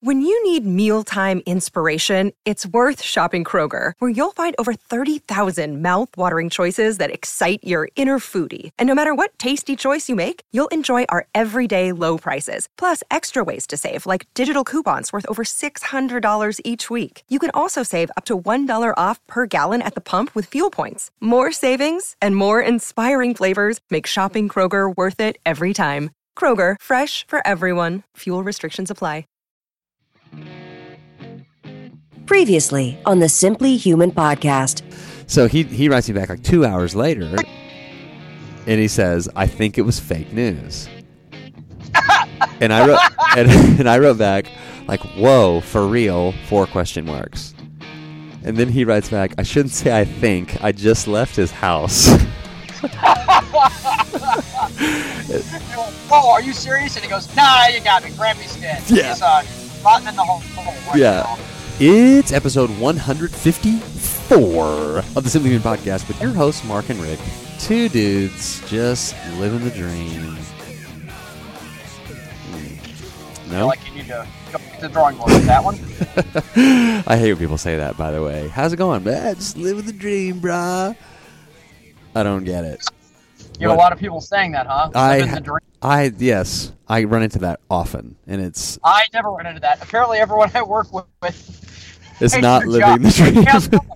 When you need mealtime inspiration, it's worth shopping Kroger, where you'll find over 30,000 mouth-watering choices that excite your inner foodie. And no matter what tasty choice you make, you'll enjoy our everyday low prices, plus extra ways to save, like digital coupons worth over $600 each week. You can also save up to $1 off per gallon at the pump with fuel points. More savings and more inspiring flavors make shopping Kroger worth it every time. Kroger, fresh for everyone. Fuel restrictions apply. Previously on the Simply Human podcast. So he writes me back like 2 hours later, and he says, "I think it was fake news." And I wrote and I wrote back like, "Whoa, for real?" 4 question marks. And then he writes back, "I shouldn't say I think. I just left his house." Oh, are you serious? And he goes, "Nah, you got me. Grampy's dead. Yeah. He's rotten in the hole right now." It's episode 154 of the Simply Human podcast with your hosts, Mark and Rick. 2 dudes just living the dream. I No? feel like you need to go to the drawing board with that one. I hate when people say that, by the way. How's it going? Man, just living the dream, brah. I don't get it. You have a lot of people saying that, huh? Living the dream. Yes, I run into that often, and it's never run into that. Apparently, everyone I work with it's hates not their living job. the dream.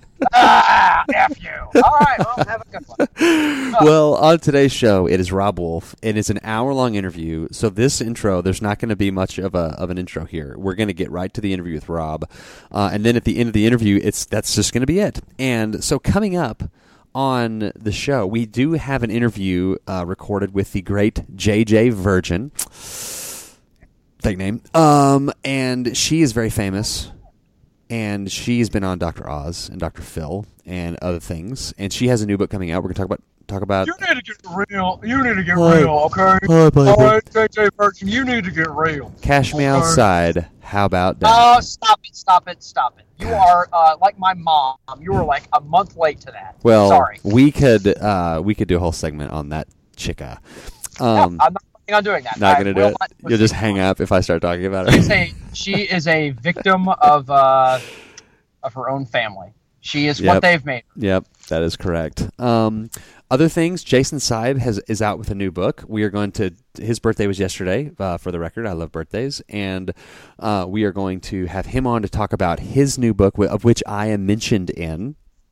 F you. All right, well, have a good one. Well, on today's show, it is Rob Wolf. It is an hour-long interview. So this intro, there's not going to be much of an intro here. We're going to get right to the interview with Rob, and then at the end of the interview, that's just going to be it. And so coming up on the show, we do have an interview recorded with the great JJ Virgin, fake name, and she is very famous. And she's been on Dr. Oz and Dr. Phil and other things. And she has a new book coming out. We're going to talk about. You need to get real. You need to get real, okay? All right, JJ Virgin, you need to get real. Cash me outside. How about that? Oh, stop it. You are like my mom. You were like a month late to that. Well, sorry. we could do a whole segment on that chica. I'm not planning on doing that. Not going to do it? You'll just hang up if I start talking about her. She is a victim of her own family. She is what they've made her. Yep, that is correct. Other things, Jason Seib is out with a new book. We are going to, his birthday was yesterday, for the record. I love birthdays. And we are going to have him on to talk about his new book, of which I am mentioned in.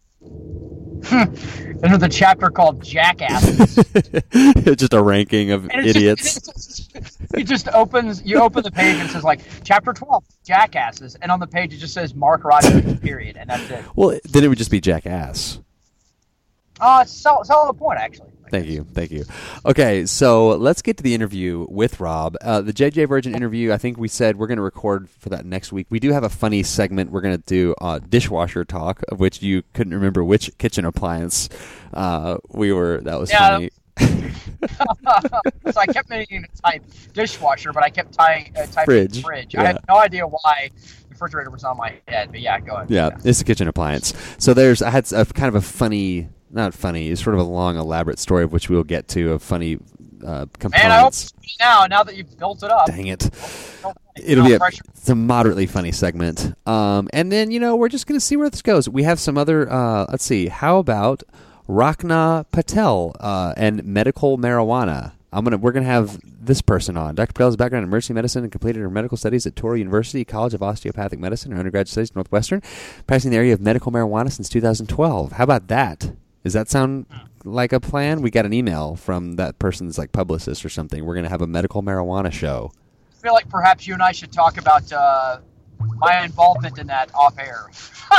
There's a chapter called Jackasses. Just a ranking of idiots. You open the page and it says like chapter 12, Jackasses, and on the page it just says Mark Rogers, period, and that's it. Well, then it would just be Jackass. It's a solid point, actually. Thank you. Okay, so let's get to the interview with Rob. The JJ Virgin interview, I think we said we're going to record for that next week. We do have a funny segment. We're going to do dishwasher talk, of which you couldn't remember which kitchen appliance that was funny. So I kept meaning to type dishwasher, but I kept typing fridge. Yeah. I had no idea why the refrigerator was on my head, but yeah, go ahead. Yeah, it's a kitchen appliance. So I had a kind of a funny... Not funny. It's sort of a long, elaborate story of which we'll get to of funny components. Man, I hope now that you've built it up. Dang it. It'll be it's a moderately funny segment. And then, we're just going to see where this goes. We have some other, let's see, how about Rachna Patel and medical marijuana? We're gonna have this person on. Dr. Patel has a background in emergency medicine and completed her medical studies at Touro University College of Osteopathic Medicine, her undergraduate studies at Northwestern, practicing in the area of medical marijuana since 2012. How about that? Does that sound like a plan? We got an email from that person's publicist or something. We're gonna have a medical marijuana show. I feel like perhaps you and I should talk about my involvement in that off air.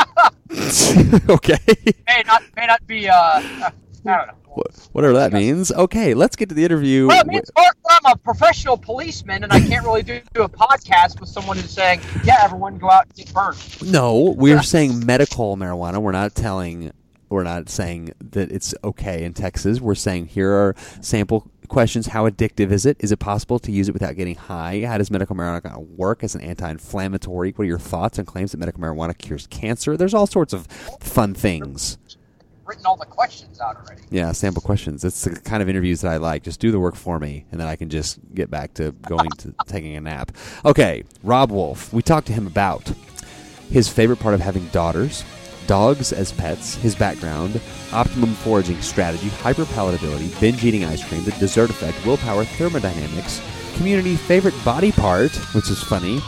Okay. May not be. I don't know. Whatever that means. Okay, let's get to the interview. Well, it means I'm a professional policeman, and I can't really do a podcast with someone who's saying, "Yeah, everyone go out and get burned." No, we're saying medical marijuana. We're not saying that it's okay in Texas. We're saying here are sample questions. How addictive is it? Is it possible to use it without getting high? How does medical marijuana work as an anti-inflammatory? What are your thoughts on claims that medical marijuana cures cancer? There's all sorts of fun things. written all the questions out already. Yeah, sample questions. It's the kind of interviews that I like. Just do the work for me, and then I can just get back to going to taking a nap. Okay, Robb Wolf. We talked to him about his favorite part of having daughters, dogs as pets, his background, optimum foraging strategy, hyperpalatability, binge eating ice cream, the dessert effect, willpower, thermodynamics, community, favorite body part, which is funny,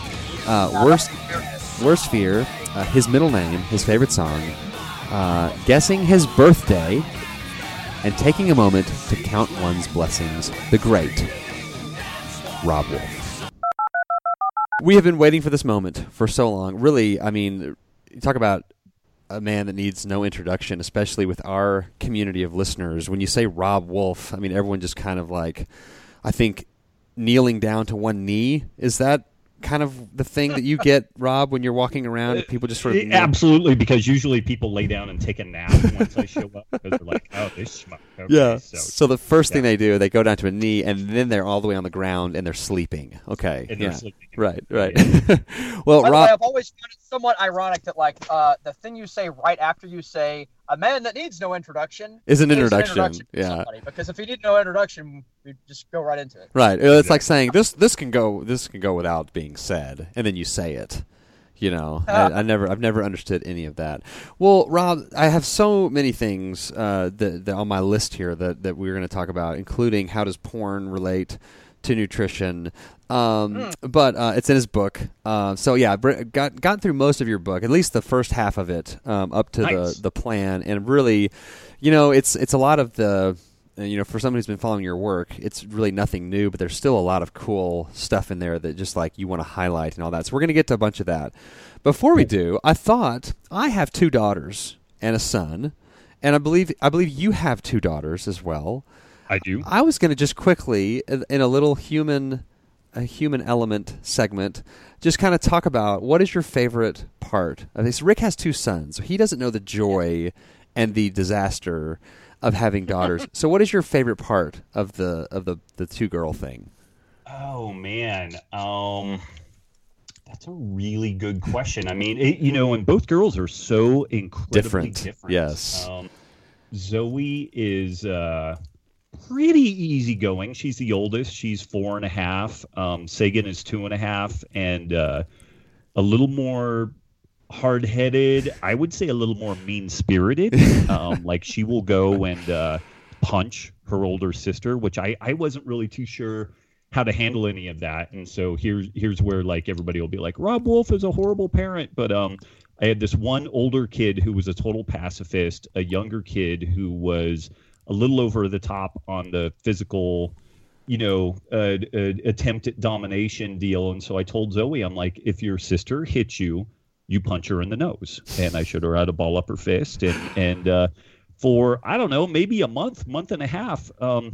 worst fear, his middle name, his favorite song, guessing his birthday, and taking a moment to count one's blessings. The great Robb Wolf. We have been waiting for this moment for so long. Really, I mean, you talk about a man that needs no introduction, especially with our community of listeners. When you say Robb Wolf, I mean, everyone just kind of like, I think, kneeling down to one knee. Is that kind of the thing that you get, Rob, when you're walking around and people just sort of... Absolutely, because usually people lay down and take a nap once I show up because they're like, oh, this schmuck. Okay, yeah, so the first thing they do, they go down to a knee, and then they're all the way on the ground, and they're sleeping. Okay, and they're sleeping. Right. Yeah. Well, By the Rob... way, I've always found it somewhat ironic that, like, the thing you say right after you say, a man that needs no introduction is an introduction. To yeah. somebody, because if you need no introduction, you just go right into it. Right. It's like saying this can go without being said, and then you say it. You know, I've never understood any of that. Well, Rob, I have so many things that on my list here that we're going to talk about, including how does porn relate to nutrition. But it's in his book. So yeah, got through most of your book, at least the first half of it, up to nice. the plan, and really, you know, it's a lot of the, you know, for somebody who's been following your work, it's really nothing new, but there's still a lot of cool stuff in there that just like you want to highlight and all that. So we're going to get to a bunch of that. Before we do, I thought I have 2 daughters and a son, and I believe you have 2 daughters as well. I do. I was going to just quickly, in a little human element segment, just kind of talk about what is your favorite part. So Rick has 2 sons, so he doesn't know the joy and the disaster of having daughters. So what is your favorite part of the 2-girl thing? Oh man, that's a really good question. I mean, you know, and both girls are so incredibly different. Yes. Zoe is pretty easygoing. She's the oldest. She's 4.5. Sagan is 2.5, and a little more hard-headed. I would say a little more mean-spirited. Like she will go and punch her older sister, which I wasn't really too sure how to handle any of that. And so here's where like everybody will be like, Robb Wolf is a horrible parent. But I had this one older kid who was a total pacifist, a younger kid who was a little over the top on the physical, you know, attempt at domination deal. And so I told Zoe, I'm like, if your sister hits you, you punch her in the nose. And I showed her how to ball up her fist. And for, I don't know, maybe a month and a half,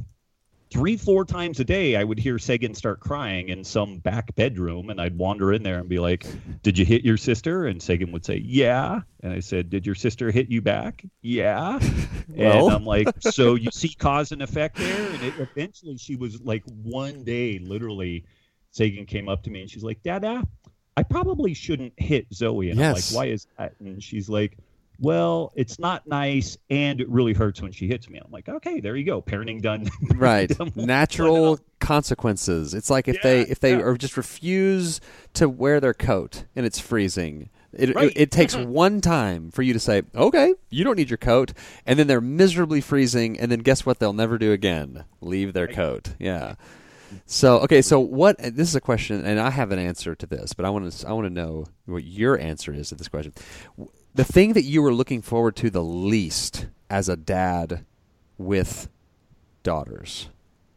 3-4 times a day, I would hear Sagan start crying in some back bedroom, and I'd wander in there and be like, did you hit your sister? And Sagan would say, yeah. And I said, did your sister hit you back? Yeah. Well. And I'm like, so you see cause and effect there? And eventually she was like, one day, literally, Sagan came up to me and she's like, Dada, I probably shouldn't hit Zoe. And yes. I'm like, why is that? And she's like, well, it's not nice, and it really hurts when she hits me. I'm like, okay, there you go, parenting done. Right, natural consequences. It's like if they or just refuse to wear their coat and it's freezing. It takes one time for you to say, okay, you don't need your coat, and then they're miserably freezing, and then guess what? They'll never do again. Leave their coat. Yeah. So okay, so what? This is a question, and I have an answer to this, but I want to know what your answer is to this question. The thing that you were looking forward to the least as a dad with daughters.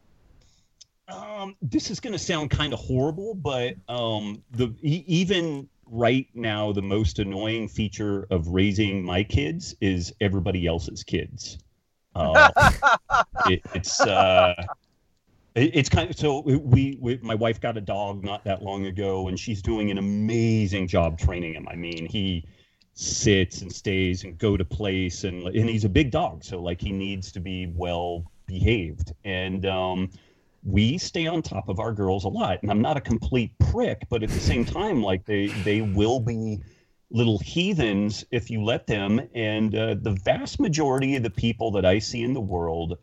This is going to sound kind of horrible, but even right now, the most annoying feature of raising my kids is everybody else's kids. It's kind of, so we my wife got a dog not that long ago, and she's doing an amazing job training him. I mean, he sits and stays and go to place, and he's a big dog, so like he needs to be well behaved, and we stay on top of our girls a lot. And I'm not a complete prick, but at the same time, like they will be little heathens if you let them. And the vast majority of the people that I see in the world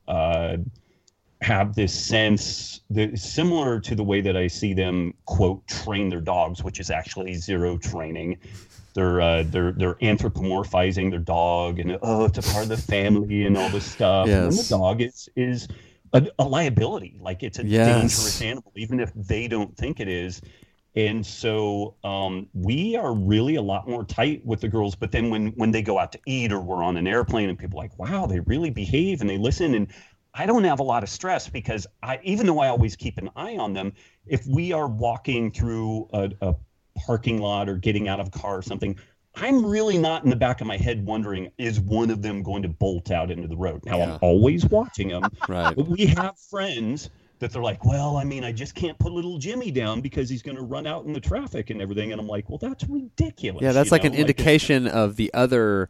have this sense that is similar to the way that I see them, quote, train their dogs, which is actually zero training. They're anthropomorphizing their dog, and it's a part of the family and all this stuff. Yes. And then the dog is a liability, like it's a dangerous animal, even if they don't think it is. And so we are really a lot more tight with the girls. But then when they go out to eat or we're on an airplane and people are like, wow, they really behave and they listen. And I don't have a lot of stress because even though I always keep an eye on them, if we are walking through a parking lot or getting out of a car or something, I'm really not in the back of my head wondering, is one of them going to bolt out into the road? Now, I'm always watching them. Right. But we have friends that they're like, well, I mean, I just can't put little Jimmy down because he's going to run out in the traffic and everything. And I'm like, well, that's ridiculous. Yeah, that's like an indication of the other,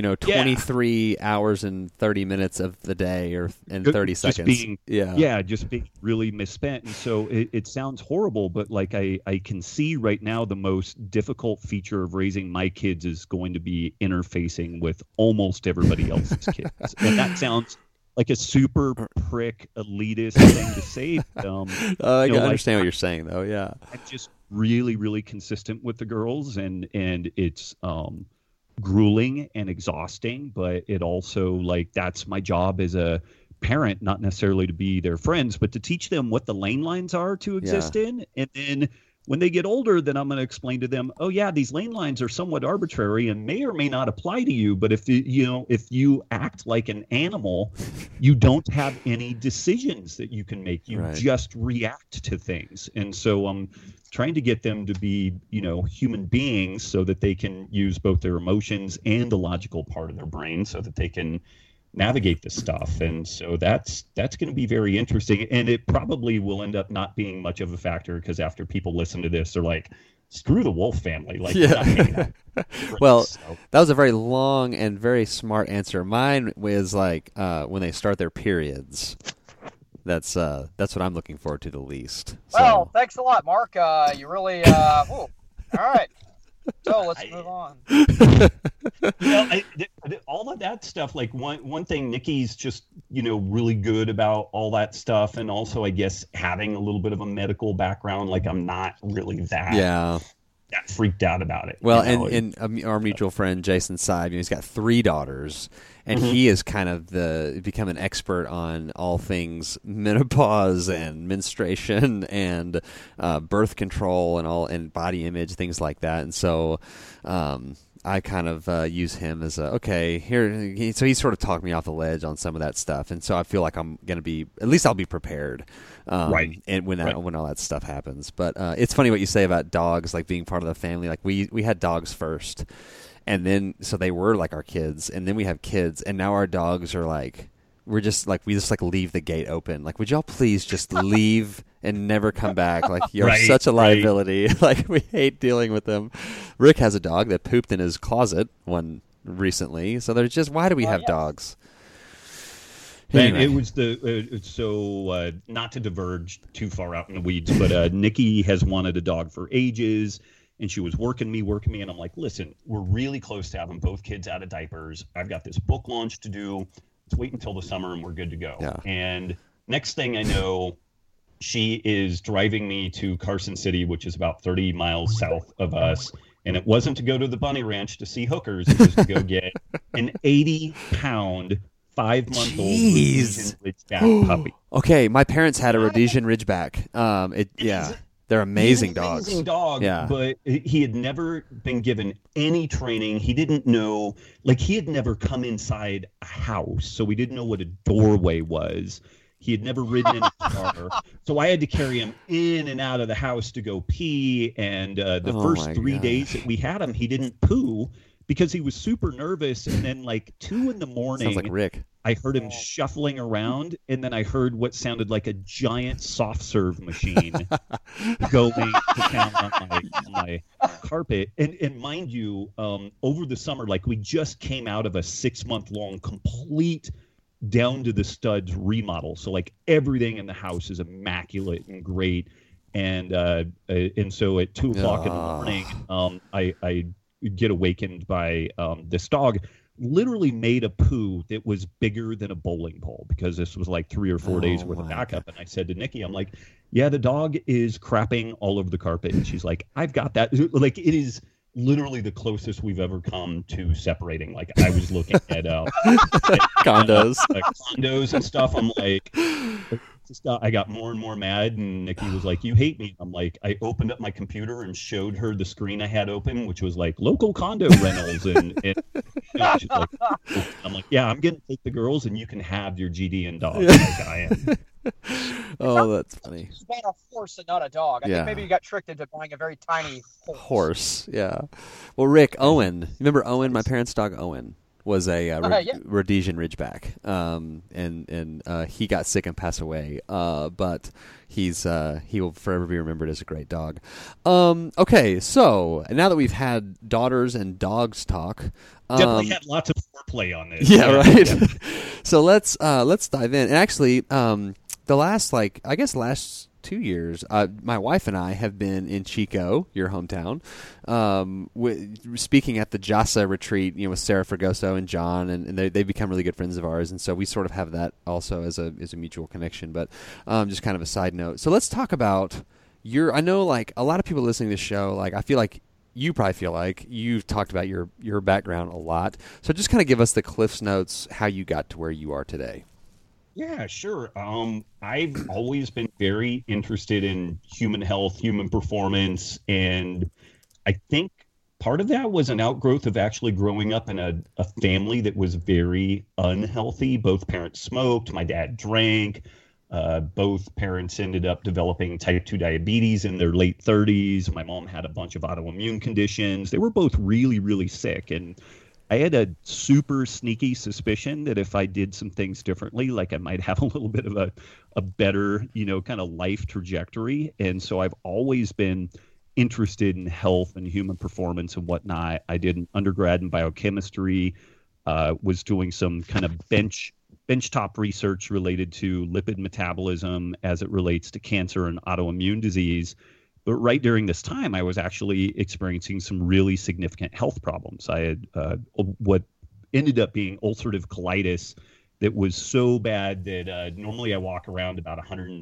23 hours and 30 minutes of the day or in 30 seconds. Just being really misspent. And so it sounds horrible, but like I can see right now the most difficult feature of raising my kids is going to be interfacing with almost everybody else's kids. And that sounds like a super prick elitist thing to say. I understand what you're saying, though. Yeah, I'm just really, really consistent with the girls, and it's grueling and exhausting. But it also, like, that's my job as a parent, not necessarily to be their friends, but to teach them what the lane lines are to exist in, and then when they get older, then I'm going to explain to them, oh yeah, these lane lines are somewhat arbitrary and may or may not apply to you. But if you act like an animal, you don't have any decisions that you can make. You just react to things. And so I'm trying to get them to be, human beings so that they can use both their emotions and the logical part of their brain so that they can navigate this stuff. And so that's going to be very interesting, and it probably will end up not being much of a factor because after people listen to this, they're like, screw the Wolf family. Like, well, that was a very long and very smart answer. Mine was like when they start their periods. That's what I'm looking forward to the least. Well, thanks a lot, Mark. You really all right. So let's move on. All of that stuff, like one thing, Nikki's just, really good about all that stuff. And also, I guess, having a little bit of a medical background, like I'm not really that freaked out about it. Well, and our mutual friend, Jason Seib, he's got 3 daughters, and he is kind of become an expert on all things menopause and menstruation and birth control and body image, things like that. And so I kind of use him as so he's sort of talked me off the ledge on some of that stuff. And so I feel like I'm going to be, at least I'll be prepared. And when all that stuff happens. But it's funny what you say about dogs, like being part of the family. Like we had dogs first, and then so they were like our kids, and then we have kids, and now our dogs are like we just leave the gate open. Like, would y'all please just leave and never come back? Like, you're such a liability. Like, we hate dealing with them. Rick has a dog that pooped in his closet recently. So there's just, why do we have dogs? Anyway. It was not to diverge too far out in the weeds, but Nikki has wanted a dog for ages, and she was working me, and I'm like, listen, we're really close to having both kids out of diapers. I've got this book launch to do. Let's wait until the summer and we're good to go. Yeah. And next thing I know, she is driving me to Carson City, which is about 30 miles south of us. And it wasn't to go to the bunny ranch to see hookers. It was to go get an 80-pound 5-month-old Rhodesian Ridgeback puppy. Okay, my parents had a Rhodesian Ridgeback. They're amazing dogs. Amazing dog, but he had never been given any training. He didn't know, he had never come inside a house, so we didn't know what a doorway was. He had never ridden in a car, so I had to carry him in and out of the house to go pee. And the first 3 days that we had him, he didn't poo because he was super nervous. And then 2 a.m, sounds like Rick. I heard him shuffling around, and then I heard what sounded like a giant soft serve machine going to town on my carpet. And mind you, over the summer, we just came out of a 6-month-long complete down to the studs remodel. So everything in the house is immaculate and great. And so at 2:00 in the morning, I get awakened by this dog. Literally made a poo that was bigger than a bowling ball, because this was like 3 or 4 days worth of backup. And I said to Nikki, I'm like, yeah, the dog is crapping all over the carpet. And she's like, I've got that. Like, it is literally the closest we've ever come to separating. Like, I was looking at condos and stuff. I'm like, I got more and more mad, and Nikki was like, you hate me. I'm like, I opened up my computer and showed her the screen I had open, which was like local condo rentals. And she's like, I'm like, yeah, I'm going to take the girls and you can have your GD dog. Like I am. Oh, that's funny. You bought a horse and not a dog. I think maybe you got tricked into buying a very tiny horse. Yeah. Well, Rick, Owen. Remember Owen? My parents' dog Owen was a Rhodesian Ridgeback, and he got sick and passed away. But he will forever be remembered as a great dog. Okay, so now that we've had daughters and dogs talk, definitely had lots of foreplay on this. Yeah, right. Yeah. So let's dive in. And actually, the last 2 years, my wife and I have been in Chico, your hometown, speaking at the JASA retreat, with Sarah Fragoso and John, and they've become really good friends of ours, and so we sort of have that also as a mutual connection. But just kind of a side note. So let's talk about I know, like, a lot of people listening to this show, like, I feel like you probably feel like you've talked about your background a lot. So just kind of give us the Cliff's Notes, how you got to where you are today. Yeah, sure. I've always been very interested in human health, human performance, and I think part of that was an outgrowth of actually growing up in a family that was very unhealthy. Both parents smoked. My dad drank. Both parents ended up developing type 2 diabetes in their late 30s. My mom had a bunch of autoimmune conditions. They were both really, really sick, and I had a super sneaky suspicion that if I did some things differently, like, I might have a little bit of a better, kind of life trajectory. And so I've always been interested in health and human performance and whatnot. I did an undergrad in biochemistry, was doing some kind of benchtop research related to lipid metabolism as it relates to cancer and autoimmune disease. But right during this time, I was actually experiencing some really significant health problems. I had what ended up being ulcerative colitis that was so bad that normally I walk around about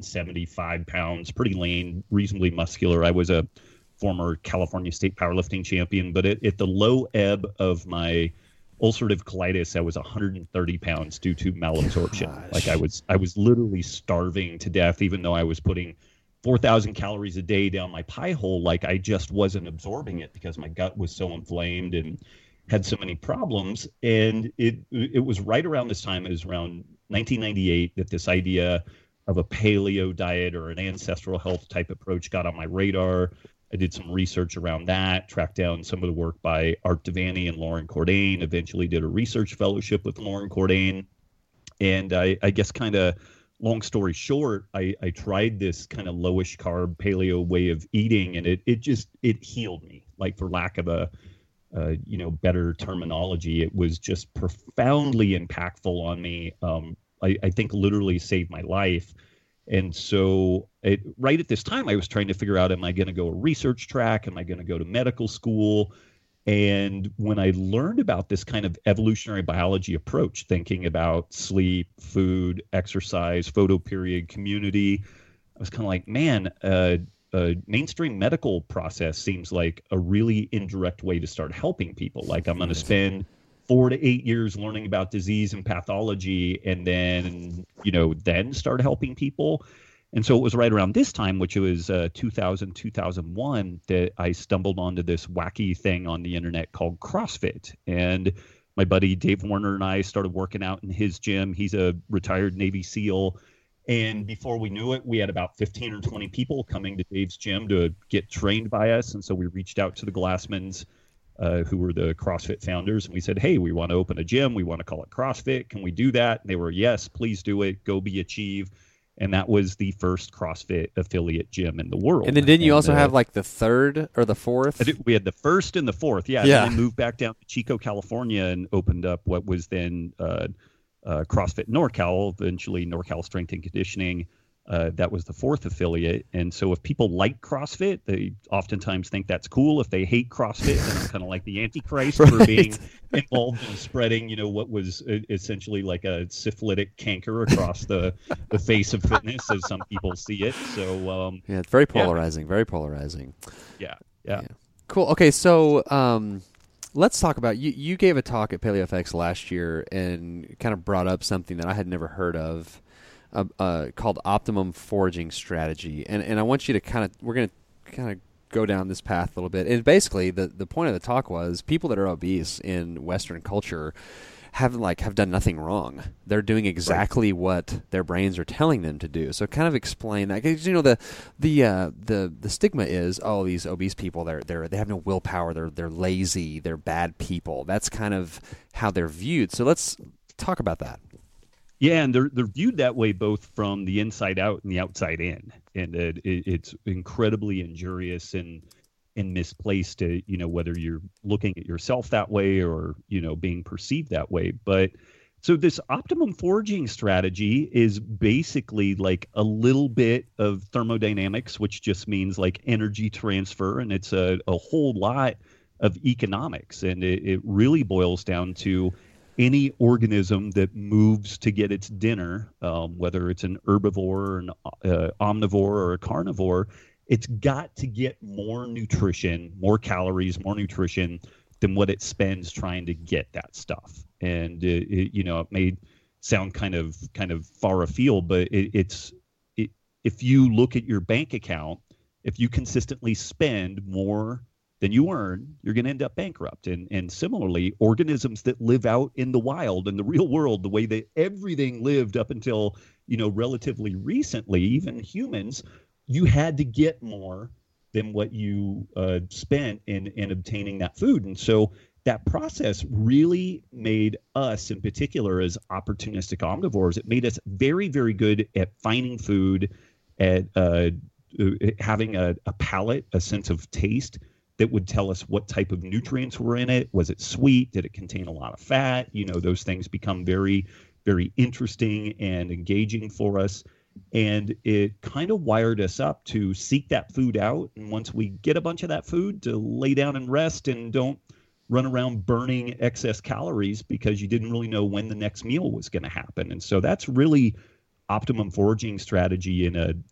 175 pounds, pretty lean, reasonably muscular. I was a former California state powerlifting champion, but at the low ebb of my ulcerative colitis, I was 130 pounds due to malabsorption. Gosh. Like, I was literally starving to death, even though I was putting 4,000 calories a day down my pie hole. Like, I just wasn't absorbing it because my gut was so inflamed and had so many problems. And it was right around this time, it was around 1998, that this idea of a paleo diet or an ancestral health type approach got on my radar. I did some research around that, tracked down some of the work by Art Devaney and Lauren Cordain, eventually did a research fellowship with Lauren Cordain. And I guess, kind of long story short, I tried this kind of lowish carb paleo way of eating, and it healed me, like, for lack of a better terminology. It was just profoundly impactful on me. I think literally saved my life. And so right at this time, I was trying to figure out, am I going to go a research track? Am I going to go to medical school? And when I learned about this kind of evolutionary biology approach, thinking about sleep, food, exercise, photoperiod, community, I was kind of like, man, a mainstream medical process seems like a really indirect way to start helping people. Like, I'm going to spend 4 to 8 years learning about disease and pathology, and then start helping people. And so it was right around this time, which was 2000, 2001, that I stumbled onto this wacky thing on the internet called CrossFit. And my buddy Dave Warner and I started working out in his gym. He's a retired Navy SEAL. And before we knew it, we had about 15 or 20 people coming to Dave's gym to get trained by us. And so we reached out to the Glassmans, who were the CrossFit founders, and we said, hey, we want to open a gym. We want to call it CrossFit. Can we do that? And they were, yes, please do it. Go be Achieve. And that was the first CrossFit affiliate gym in the world. And then didn't you also have, like, the third or the fourth? We had the first and the fourth, yeah. And then moved back down to Chico, California, and opened up what was then CrossFit NorCal, eventually NorCal Strength and Conditioning. That was the fourth affiliate. And so if people like CrossFit, they oftentimes think that's cool. If they hate CrossFit, then I'm kind of like the Antichrist for being involved in spreading, what was essentially like a syphilitic canker across the face of fitness, as some people see it. So yeah, it's very polarizing. Very polarizing. Yeah. Cool. Okay, so let's talk about you gave a talk at PaleoFX last year and kind of brought up something that I had never heard of. Called optimum foraging strategy, and I want you to we're going to kind of go down this path a little bit. And basically, the point of the talk was people that are obese in Western culture have done nothing wrong. They're doing exactly what their brains are telling them to do. So kind of explain that, because the stigma is, oh, these obese people they have no willpower. They're lazy. They're bad people. That's kind of how they're viewed. So let's talk about that. Yeah, and they're viewed that way both from the inside out and the outside in, and it's incredibly injurious and misplaced. Whether you're looking at yourself that way or being perceived that way. But so this optimum foraging strategy is basically like a little bit of thermodynamics, which just means like energy transfer, and it's a whole lot of economics, and it really boils down to any organism that moves to get its dinner, whether it's an herbivore, an omnivore, or a carnivore, it's got to get more nutrition, more calories, more nutrition than what it spends trying to get that stuff. And it may sound kind of far afield, but if you look at your bank account, if you consistently spend more than you earn, you're going to end up bankrupt. And similarly, organisms that live out in the wild, in the real world, the way that everything lived up until, relatively recently, even humans, you had to get more than what you spent in obtaining that food. And so that process really made us, in particular, as opportunistic omnivores, it made us very, very good at finding food, at having a palate, a sense of taste, that would tell us what type of nutrients were in it. Was it sweet? Did it contain a lot of fat? Those things become very, very interesting and engaging for us. And it kind of wired us up to seek that food out. And once we get a bunch of that food, to lay down and rest and don't run around burning excess calories because you didn't really know when the next meal was going to happen. And so that's really optimum foraging strategy in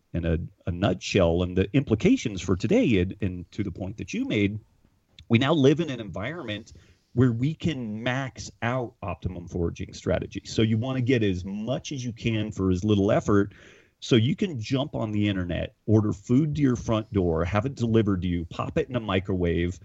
a nutshell. And the implications for today, and to the point that you made, we now live in an environment where we can max out optimum foraging strategy. So you want to get as much as you can for as little effort. So you can jump on the internet, order food to your front door, have it delivered to you, pop it in a microwave.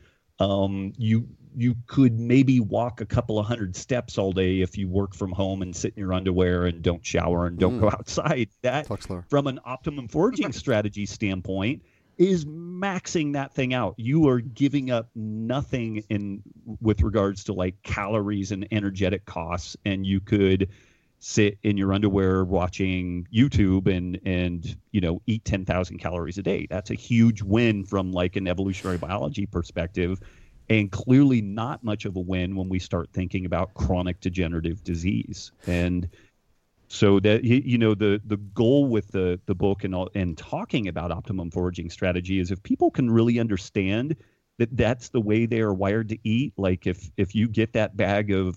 You could maybe walk a couple of hundred steps all day if you work from home and sit in your underwear and don't shower and don't go outside. That, from an optimum foraging strategy standpoint, is maxing that thing out. You are giving up nothing with regards to like calories and energetic costs, and you could sit in your underwear watching YouTube and eat 10,000 calories a day. That's a huge win from like an evolutionary biology perspective. And clearly not much of a win when we start thinking about chronic degenerative disease. And so that, the goal with the book and talking about optimum foraging strategy is if people can really understand that that's the way they are wired to eat. Like if you get that bag of,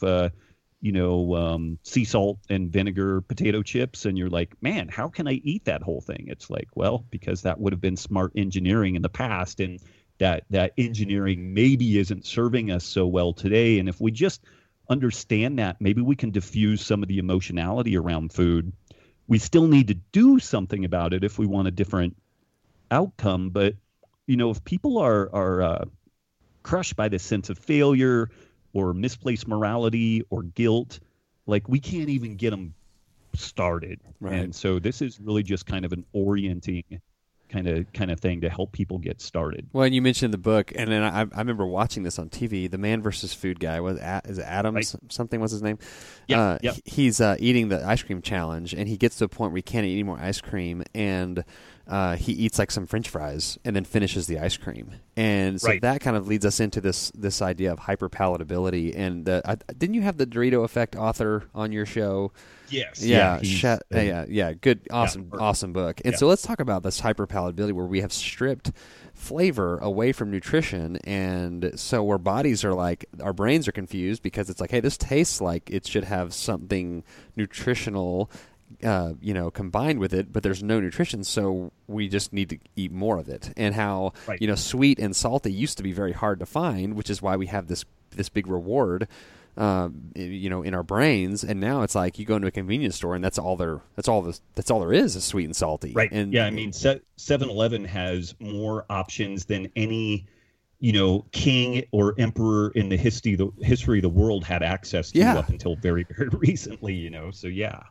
sea salt and vinegar potato chips and you're like, man, how can I eat that whole thing? It's like, well, because that would have been smart engineering in the past. And that engineering maybe isn't serving us so well today. And if we just understand that, maybe we can diffuse some of the emotionality around food. We still need to do something about it if we want a different outcome. But, if people are crushed by this sense of failure or misplaced morality or guilt, like we can't even get them started. Right. And so this is really just kind of an orienting kind of thing to help people get started. Well, and you mentioned the book, and then I remember watching this on TV. The Man versus Food guy is it Adam something was his name? Yeah, He's eating the ice cream challenge, and he gets to a point where he can't eat any more ice cream, and he eats like some French fries and then finishes the ice cream. And so that kind of leads us into this idea of hyperpalatability. And didn't you have the Dorito Effect author on your show? Yes. Yeah. Good. Awesome book. And so let's talk about this hyperpalatability where we have stripped flavor away from nutrition. And so our bodies are like, our brains are confused because it's like, hey, this tastes like it should have something nutritional combined with it, but there's no nutrition, so we just need to eat more of it. And how, sweet and salty used to be very hard to find, which is why we have this big reward, in our brains. And now it's like you go into a convenience store and that's all there is sweet and salty. Right. And, yeah. I mean, 7-Eleven has more options than any, king or emperor in the history of the world had access to up until very, very recently, So, yeah.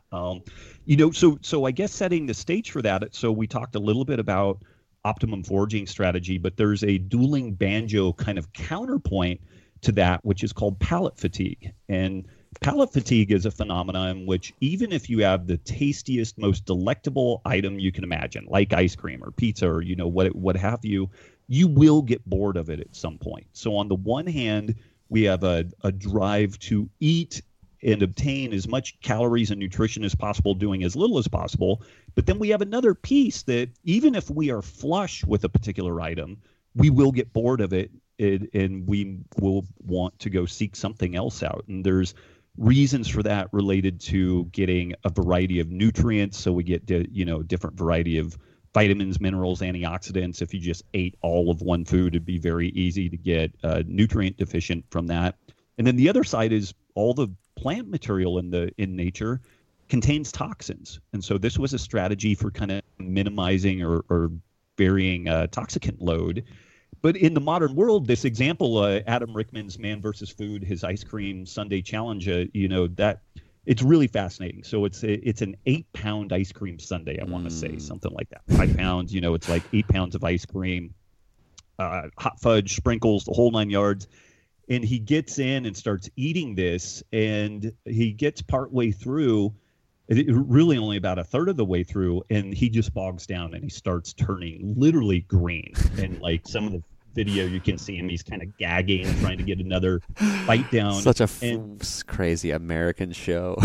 So I guess setting the stage for that. So we talked a little bit about optimum foraging strategy, but there's a dueling banjo kind of counterpoint to that, which is called palate fatigue. And palate fatigue is a phenomenon in which even if you have the tastiest, most delectable item you can imagine, like ice cream or pizza or, what have you, you will get bored of it at some point. So on the one hand, we have a drive to eat and obtain as much calories and nutrition as possible, doing as little as possible. But then we have another piece that even if we are flush with a particular item, we will get bored of it and we will want to go seek something else out. And there's reasons for that related to getting a variety of nutrients. So we get, different variety of vitamins, minerals, antioxidants. If you just ate all of one food, it'd be very easy to get nutrient deficient from that. And then the other side is all the plant material in nature contains toxins. And so this was a strategy for kind of minimizing or varying toxicant load. But in the modern world, this example, Adam Rickman's Man vs. Food, his ice cream sundae challenge, that it's really fascinating. So it's an 8-pound ice cream sundae, I want to say, something like that. 5 pounds, it's like 8 pounds of ice cream, hot fudge, sprinkles, the whole 9 yards. And he gets in and starts eating this, and he gets partway through, really only about a third of the way through, and he just bogs down and he starts turning literally green. And like some of the video, you can see him, he's kind of gagging, trying to get another bite down. Such a crazy American show.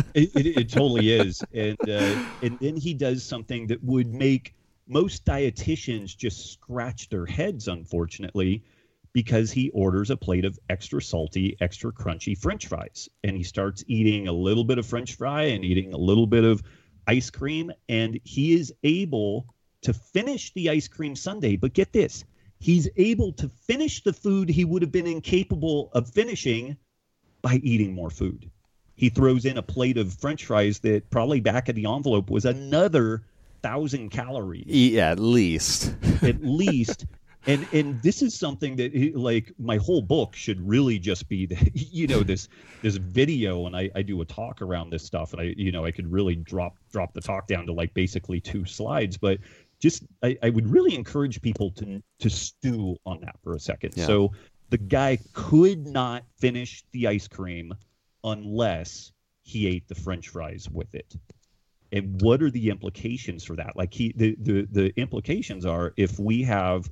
It totally is. And then he does something that would make most dietitians just scratch their heads, unfortunately, because he orders a plate of extra salty, extra crunchy French fries. And he starts eating a little bit of French fry and eating a little bit of ice cream. And he is able to finish the ice cream sundae. But get this, he's able to finish the food he would have been incapable of finishing by eating more food. He throws in a plate of French fries that probably back of the envelope was another 1,000 calories. Yeah, at least. At least. And this is something that, like, my whole book should really just be, this video, and I do a talk around this stuff, and I could really drop the talk down to like basically 2 slides, but just I would really encourage people to stew on that for a second. Yeah. So the guy could not finish the ice cream unless he ate the French fries with it. And what are the implications for that? Like the implications are, if we have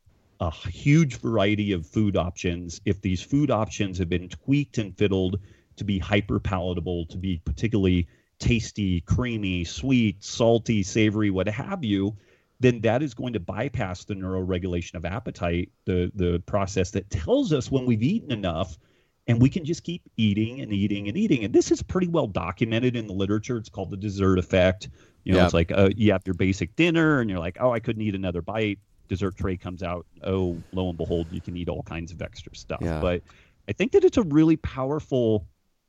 a huge variety of food options, if these food options have been tweaked and fiddled to be hyper palatable, to be particularly tasty, creamy, sweet, salty, savory, what have you, then that is going to bypass the neuroregulation of appetite, the process that tells us when we've eaten enough, and we can just keep eating and eating and eating. And this is pretty well documented in the literature. It's called the dessert effect. It's like you have your basic dinner and you're like, oh, I couldn't eat another bite. Dessert tray comes out. Oh, lo and behold, you can eat all kinds of extra stuff. Yeah. But I think that it's a really powerful,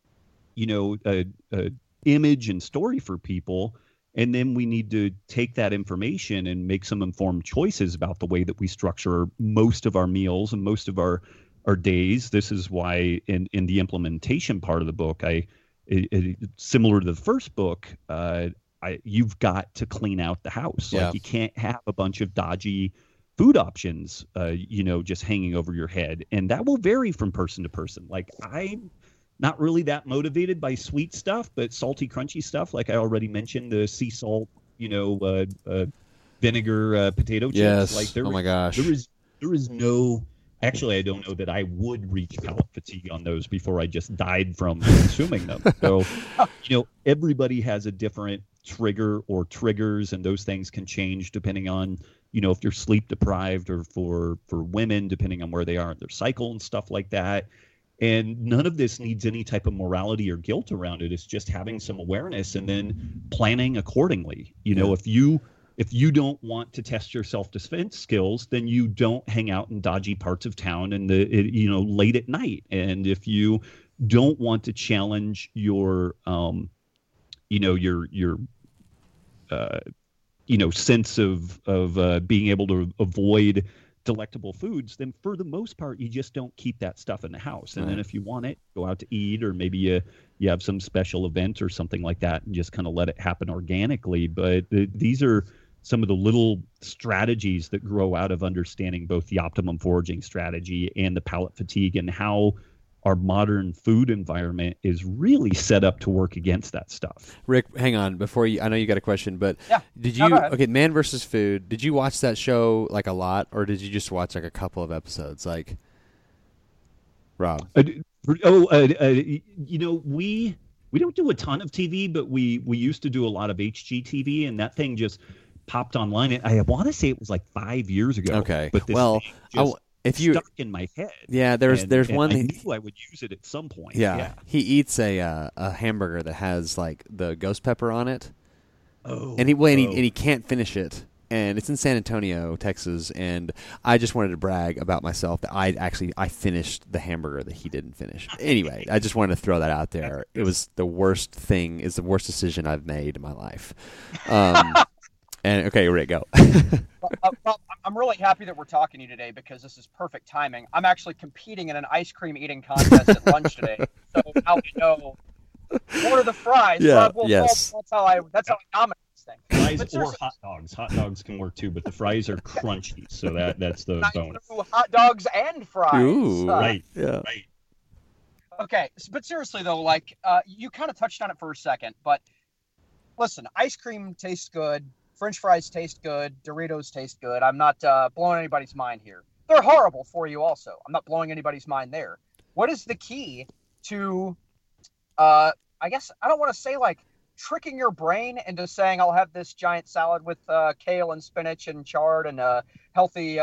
image and story for people. And then we need to take that information and make some informed choices about the way that we structure most of our meals and most of our days. This is why in the implementation part of the book, similar to the first book, you've got to clean out the house. Yeah. Like, you can't have a bunch of dodgy food options, just hanging over your head. And that will vary from person to person. Like, I'm not really that motivated by sweet stuff, but salty, crunchy stuff, like I already mentioned, the sea salt, vinegar potato chips. Yes. Like there, Oh my gosh. There is no. Actually, I don't know that I would reach palate fatigue on those before I just died from consuming them. So, everybody has a different trigger or triggers, and those things can change depending on, if you're sleep deprived, or for women, depending on where they are in their cycle and stuff like that. And none of this needs any type of morality or guilt around it. It's just having some awareness and then planning accordingly. If you don't want to test your self-defense skills, then you don't hang out in dodgy parts of town and late at night. And if you don't want to challenge your sense of being able to avoid delectable foods, then for the most part, you just don't keep that stuff in the house. And then if you want it, go out to eat, or maybe you have some special event or something like that, and just kind of let it happen organically. But these are some of the little strategies that grow out of understanding both the optimum foraging strategy and the palate fatigue, and how our modern food environment is really set up to work against that stuff. Rick, hang on. Before I know you got a question, but yeah. Did you, okay, Man vs. Food, did you watch that show like a lot, or did you just watch like a couple of episodes? Like, Rob? We don't do a ton of TV, but we used to do a lot of HGTV, and that thing just popped online. I want to say it was like 5 years ago. Okay. But this thing just stuck in my head. Yeah, there's one. I knew I would use it at some point. Yeah. He eats a hamburger that has like the ghost pepper on it. Oh. And he can't finish it. And it's in San Antonio, Texas, and I just wanted to brag about myself that I finished the hamburger that he didn't finish. Anyway, I just wanted to throw that out there. It was the worst decision I've made in my life. And okay, Rick, go. Well, I'm really happy that we're talking to you today, because this is perfect timing. I'm actually competing in an ice cream eating contest at lunch today, so now we know what are the fries. Yeah, yes. That's how I dominate this thing. Fries or hot dogs. Hot dogs can work too, but the fries are crunchy, so that's the bonus. Hot dogs and fries. Ooh, right. Yeah. Right. Okay, but seriously though, like you kind of touched on it for a second, but listen, ice cream tastes good. French fries taste good. Doritos taste good. I'm not blowing anybody's mind here. They're horrible for you also. I'm not blowing anybody's mind there. What is the key to, I guess, I don't want to say like tricking your brain into saying I'll have this giant salad with kale and spinach and chard and healthy,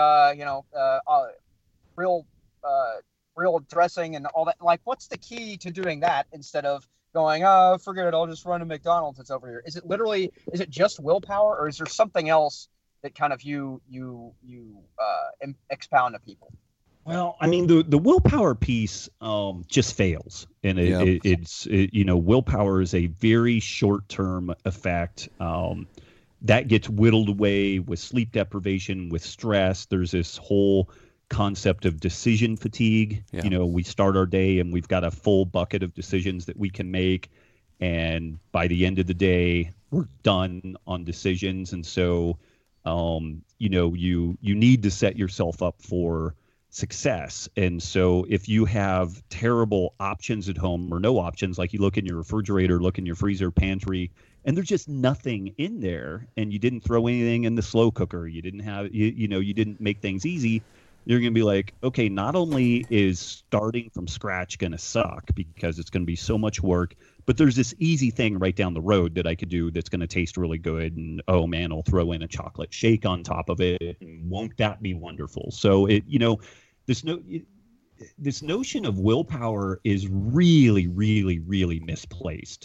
real dressing and all that. Like, what's the key to doing that instead of going, oh, forget it, I'll just run to McDonald's that's over here? Is it just willpower, or is there something else that kind of you expound to people? Well, I mean, the willpower piece just fails, and it's willpower is a very short-term effect that gets whittled away with sleep deprivation, with stress. There's this whole concept of decision fatigue. Yeah. We start our day and we've got a full bucket of decisions that we can make, and by the end of the day we're done on decisions. And so you need to set yourself up for success. And so if you have terrible options at home, or no options, like you look in your refrigerator, look in your freezer, pantry, and there's just nothing in there, and you didn't throw anything in the slow cooker, you didn't have you didn't make things easy, you're going to be like, okay, not only is starting from scratch going to suck because it's going to be so much work, but there's this easy thing right down the road that I could do that's going to taste really good. And, oh man, I'll throw in a chocolate shake on top of it. And won't that be wonderful? So this notion of willpower is really, really, really misplaced.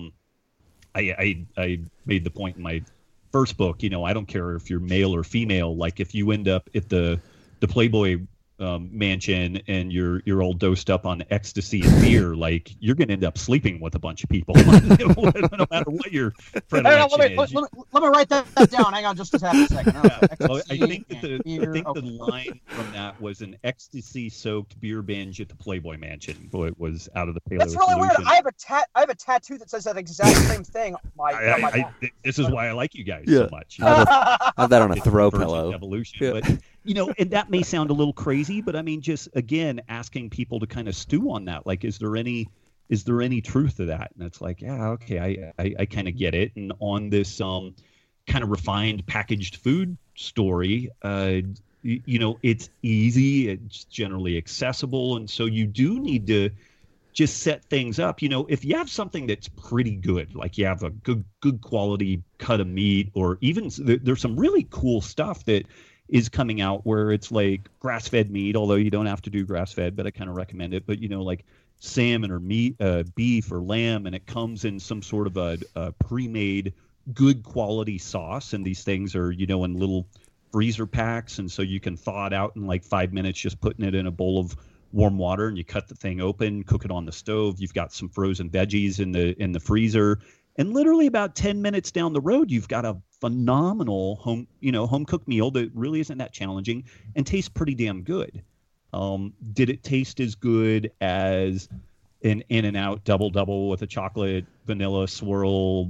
I made the point in my first book, I don't care if you're male or female, like if you end up at the Playboy mansion and you're all dosed up on ecstasy and beer, like you're going to end up sleeping with a bunch of people, no matter what your predilection is. Let me write that down. Hang on just a second. Well, I think the line from that was an ecstasy-soaked beer binge at the Playboy mansion. Boy, it was out of the paleo. That's really solution. weird. I have a tattoo that says that exact same thing. On my back. This is why I like you guys so much. I have that on a It's throw virgin pillow. Evolution, Yeah. but and that may sound a little crazy, but I mean, just again, asking people to kind of stew on that. Like, is there any truth to that? And it's like, yeah, okay, I kind of get it. And on this kind of refined packaged food story, it's easy, it's generally accessible, and so you do need to just set things up. If you have something that's pretty good, like you have a good quality cut of meat, or even there's some really cool stuff that is coming out where it's like grass-fed meat, although you don't have to do grass-fed, but I kind of recommend it. But, like salmon or meat, beef or lamb, and it comes in some sort of a pre-made good quality sauce. And these things are, in little freezer packs. And so you can thaw it out in like 5 minutes, just putting it in a bowl of warm water, and you cut the thing open, cook it on the stove. You've got some frozen veggies in the freezer, and literally about 10 minutes down the road, you've got a phenomenal home cooked meal that really isn't that challenging and tastes pretty damn good. Did it taste as good as an In-N-Out double with a chocolate vanilla swirl,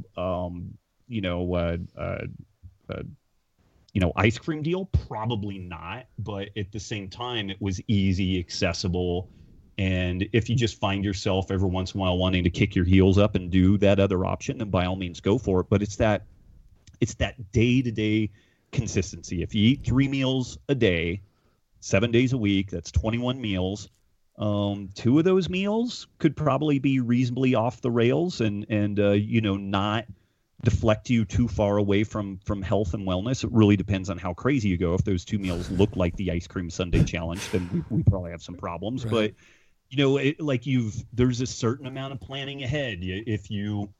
ice cream deal? Probably not, but at the same time, it was easy, accessible. And if you just find yourself every once in a while wanting to kick your heels up and do that other option, then by all means go for it. But it's that day-to-day consistency. If you eat 3 meals a day, 7 days a week, that's 21 meals. 2 of those meals could probably be reasonably off the rails and not deflect you too far away from health and wellness. It really depends on how crazy you go. If those 2 meals look like the ice cream sundae challenge, then we probably have some problems. Right. But there's a certain amount of planning ahead. If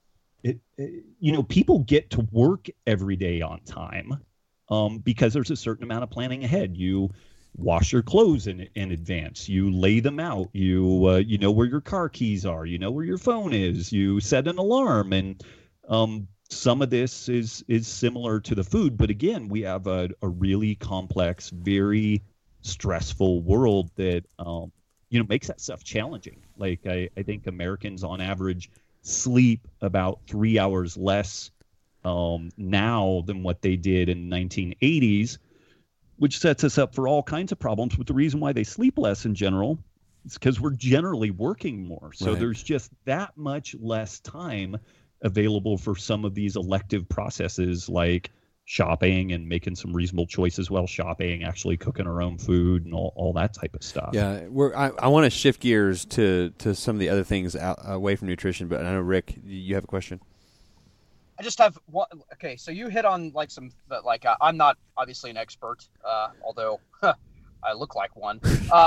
people get to work every day on time because there's a certain amount of planning ahead. You wash your clothes in advance. You lay them out. You know where your car keys are. You know where your phone is. You set an alarm. And some of this is similar to the food. But again, we have a really complex, very stressful world that makes that stuff challenging. Like I think Americans on average sleep about 3 hours less now than what they did in the 1980s, which sets us up for all kinds of problems. But the reason why they sleep less in general is because we're generally working more. So right. There's just that much less time available for some of these elective processes like shopping and making some reasonable choices while shopping, actually cooking our own food and all that type of stuff. Yeah, I want to shift gears to some of the other things away from nutrition, but I know, Rick, you have a question. I just have one. Okay, so you hit on I'm not obviously an expert, although I look like one.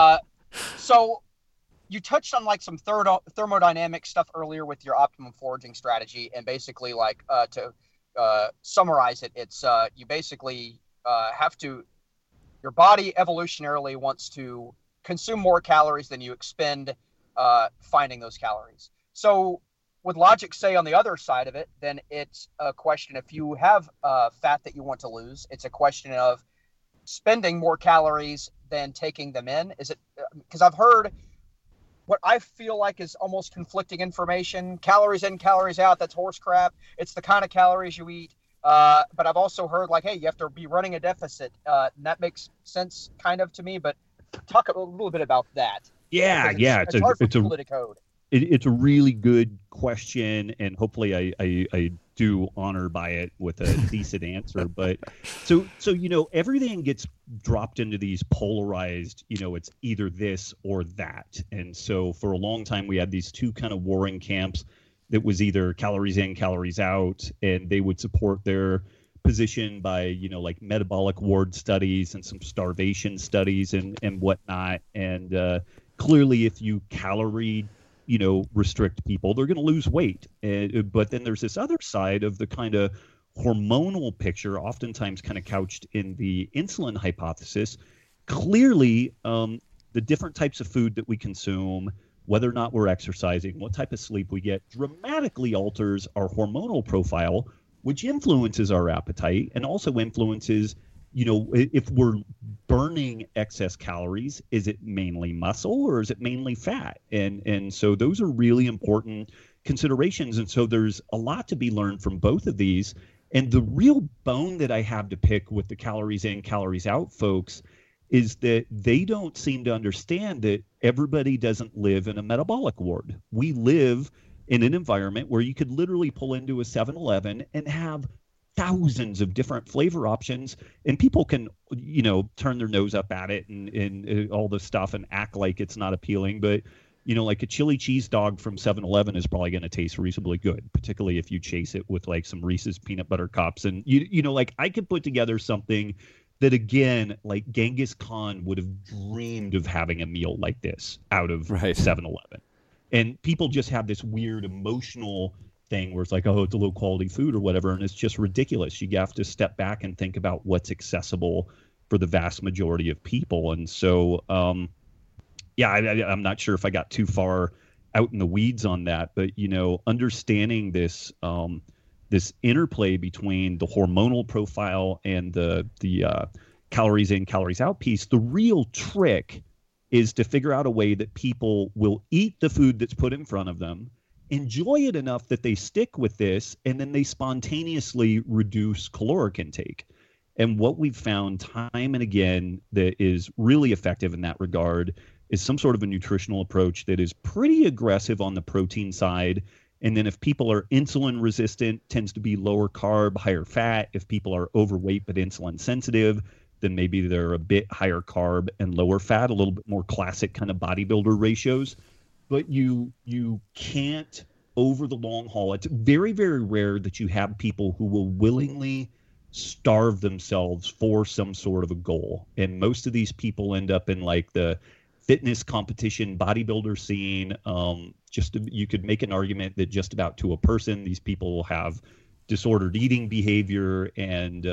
So you touched on some thermodynamic stuff earlier with your optimum foraging strategy, and basically to summarize it, it's you basically have to. Your body evolutionarily wants to consume more calories than you expend finding those calories. So would logic say on the other side of it, then it's a question, if you have fat that you want to lose, it's a question of spending more calories than taking them in. Is it because I've heard what I feel like is almost conflicting information, calories in, calories out, that's horse crap. It's the kind of calories you eat. But I've also heard hey, you have to be running a deficit. And that makes sense kind of to me, but talk a little bit about that. Yeah. It's hard for people to decode. It's a really good question, and hopefully I do honor by it with a decent answer. But so everything gets dropped into these polarized, it's either this or that. And so for a long time we had these two kind of warring camps that was either calories in, calories out, and they would support their position by, metabolic ward studies and some starvation studies and whatnot. And clearly if you calorie restrict people, they're going to lose weight. But then there's this other side of the kind of hormonal picture, oftentimes kind of couched in the insulin hypothesis. Clearly, the different types of food that we consume, whether or not we're exercising, what type of sleep we get, dramatically alters our hormonal profile, which influences our appetite and also influences if we're burning excess calories, is it mainly muscle or is it mainly fat? And so those are really important considerations. And so there's a lot to be learned from both of these. And the real bone that I have to pick with the calories in, calories out folks is that they don't seem to understand that everybody doesn't live in a metabolic ward. We live in an environment where you could literally pull into a 7-Eleven and have thousands of different flavor options, and people can, turn their nose up at it and all this stuff and act like it's not appealing. But, like a chili cheese dog from 7-Eleven is probably going to taste reasonably good, particularly if you chase it with like some Reese's peanut butter cups. And, like I could put together something that, again, like Genghis Khan would have dreamed of having a meal like this out of 7-Eleven. And people just have this weird emotional thing where it's like, oh, it's a low quality food or whatever. And it's just ridiculous. You have to step back and think about what's accessible for the vast majority of people. And so, I'm not sure if I got too far out in the weeds on that, but, understanding this, this interplay between the hormonal profile and the calories in, calories out piece, the real trick is to figure out a way that people will eat the food that's put in front of them, enjoy it enough that they stick with this, and then they spontaneously reduce caloric intake. And what we've found time and again that is really effective in that regard is some sort of a nutritional approach that is pretty aggressive on the protein side. And then if people are insulin resistant, tends to be lower carb, higher fat. If people are overweight but insulin sensitive, then maybe they're a bit higher carb and lower fat, a little bit more classic kind of bodybuilder ratios. But you can't, over the long haul, it's very, very rare that you have people who will willingly starve themselves for some sort of a goal. And most of these people end up in like the fitness competition bodybuilder scene. You could make an argument that just about to a person, these people will have disordered eating behavior, and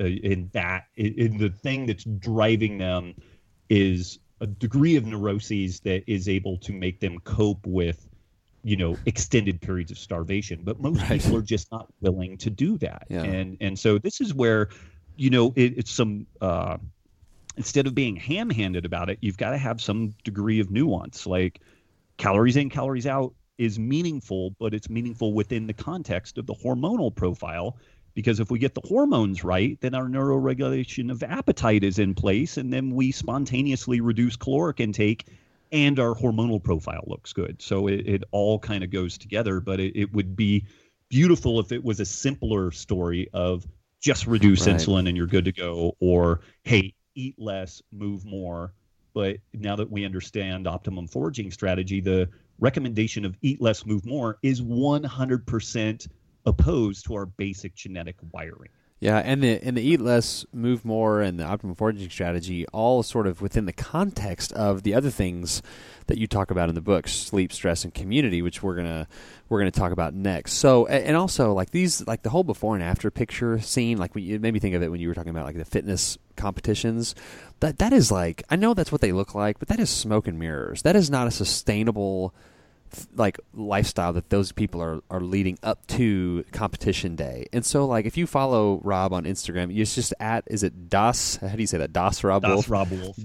the thing that's driving them is a degree of neuroses that is able to make them cope with, extended periods of starvation. But most people are just not willing to do that. Yeah. And so this is where, it's some, instead of being ham-handed about it, you've got to have some degree of nuance. Like calories in, calories out is meaningful, but it's meaningful within the context of the hormonal profile. Because if we get the hormones right, then our neuroregulation of appetite is in place, and then we spontaneously reduce caloric intake, and our hormonal profile looks good. So it all kind of goes together. But it would be beautiful if it was a simpler story of just reduce insulin and you're good to go, or hey, eat less, move more. But now that we understand optimum foraging strategy, the recommendation of eat less, move more is 100% opposed to our basic genetic wiring. Yeah, and the eat less, move more, and the optimum foraging strategy, all sort of within the context of the other things that you talk about in the book, sleep, stress, and community, which we're gonna talk about next. So, and also like these, like the whole before and after picture scene, like it made me think of it when you were talking about like the fitness competitions. That is like, I know that's what they look like, but that is smoke and mirrors. That is not a sustainable like lifestyle that those people are leading up to competition day. And so like if you follow Rob on Instagram, it's just is it Das, how do you say that? Das Rob Wolf? Das Rob Wolf.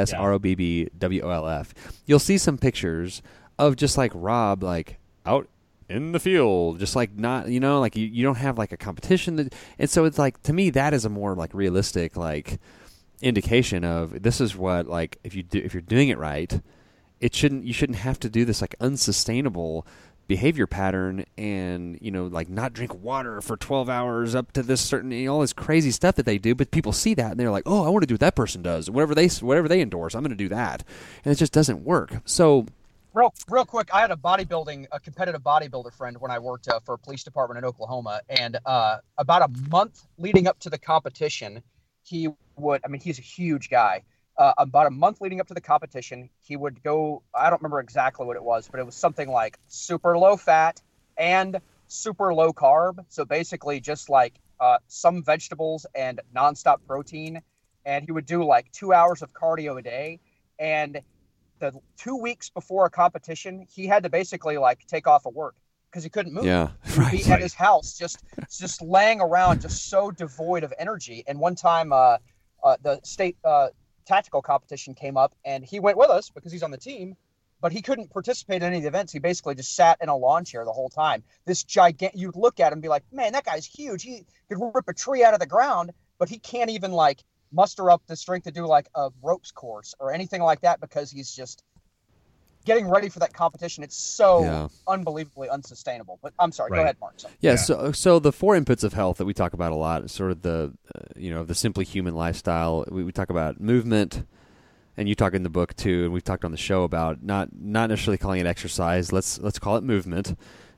DasRobbWolf. You'll see some pictures of just like Rob like out in the field, just like not, like you don't have like a competition and so it's like, to me, that is a more like realistic like indication of this is what, like if you're doing it right, you shouldn't have to do this like unsustainable behavior pattern and, like not drink water for 12 hours up to this certain, all this crazy stuff that they do. But people see that and they're like, oh, I want to do what that person does. Whatever they endorse, I'm going to do that. And it just doesn't work. So real quick, I had a competitive bodybuilder friend when I worked for a police department in Oklahoma. And about a month leading up to the competition, he's a huge guy. About a month leading up to the competition, he would go, I don't remember exactly what it was, but it was something like super low fat and super low carb. So basically just like some vegetables and nonstop protein. And he would do like 2 hours of cardio a day. And the 2 weeks before a competition, he had to basically like take off of work because he couldn't move. Yeah, He'd be at his house, just laying around, just so devoid of energy. And one time the state tactical competition came up and he went with us because he's on the team, but he couldn't participate in any of the events. He basically just sat in a lawn chair the whole time. This gigantic, you'd look at him and be like, man, that guy's huge. He could rip a tree out of the ground, but he can't even like muster up the strength to do like a ropes course or anything like that because he's just getting ready for that competition, it's so Yeah. unbelievably unsustainable. But I'm sorry, Right. go ahead, Mark. Sorry. Yeah, Yeah. so the 4 inputs of health that we talk about a lot, is sort of the the Simply Human lifestyle. We talk about movement, and you talk in the book too, and we've talked on the show about not necessarily calling it exercise. Let's call it movement,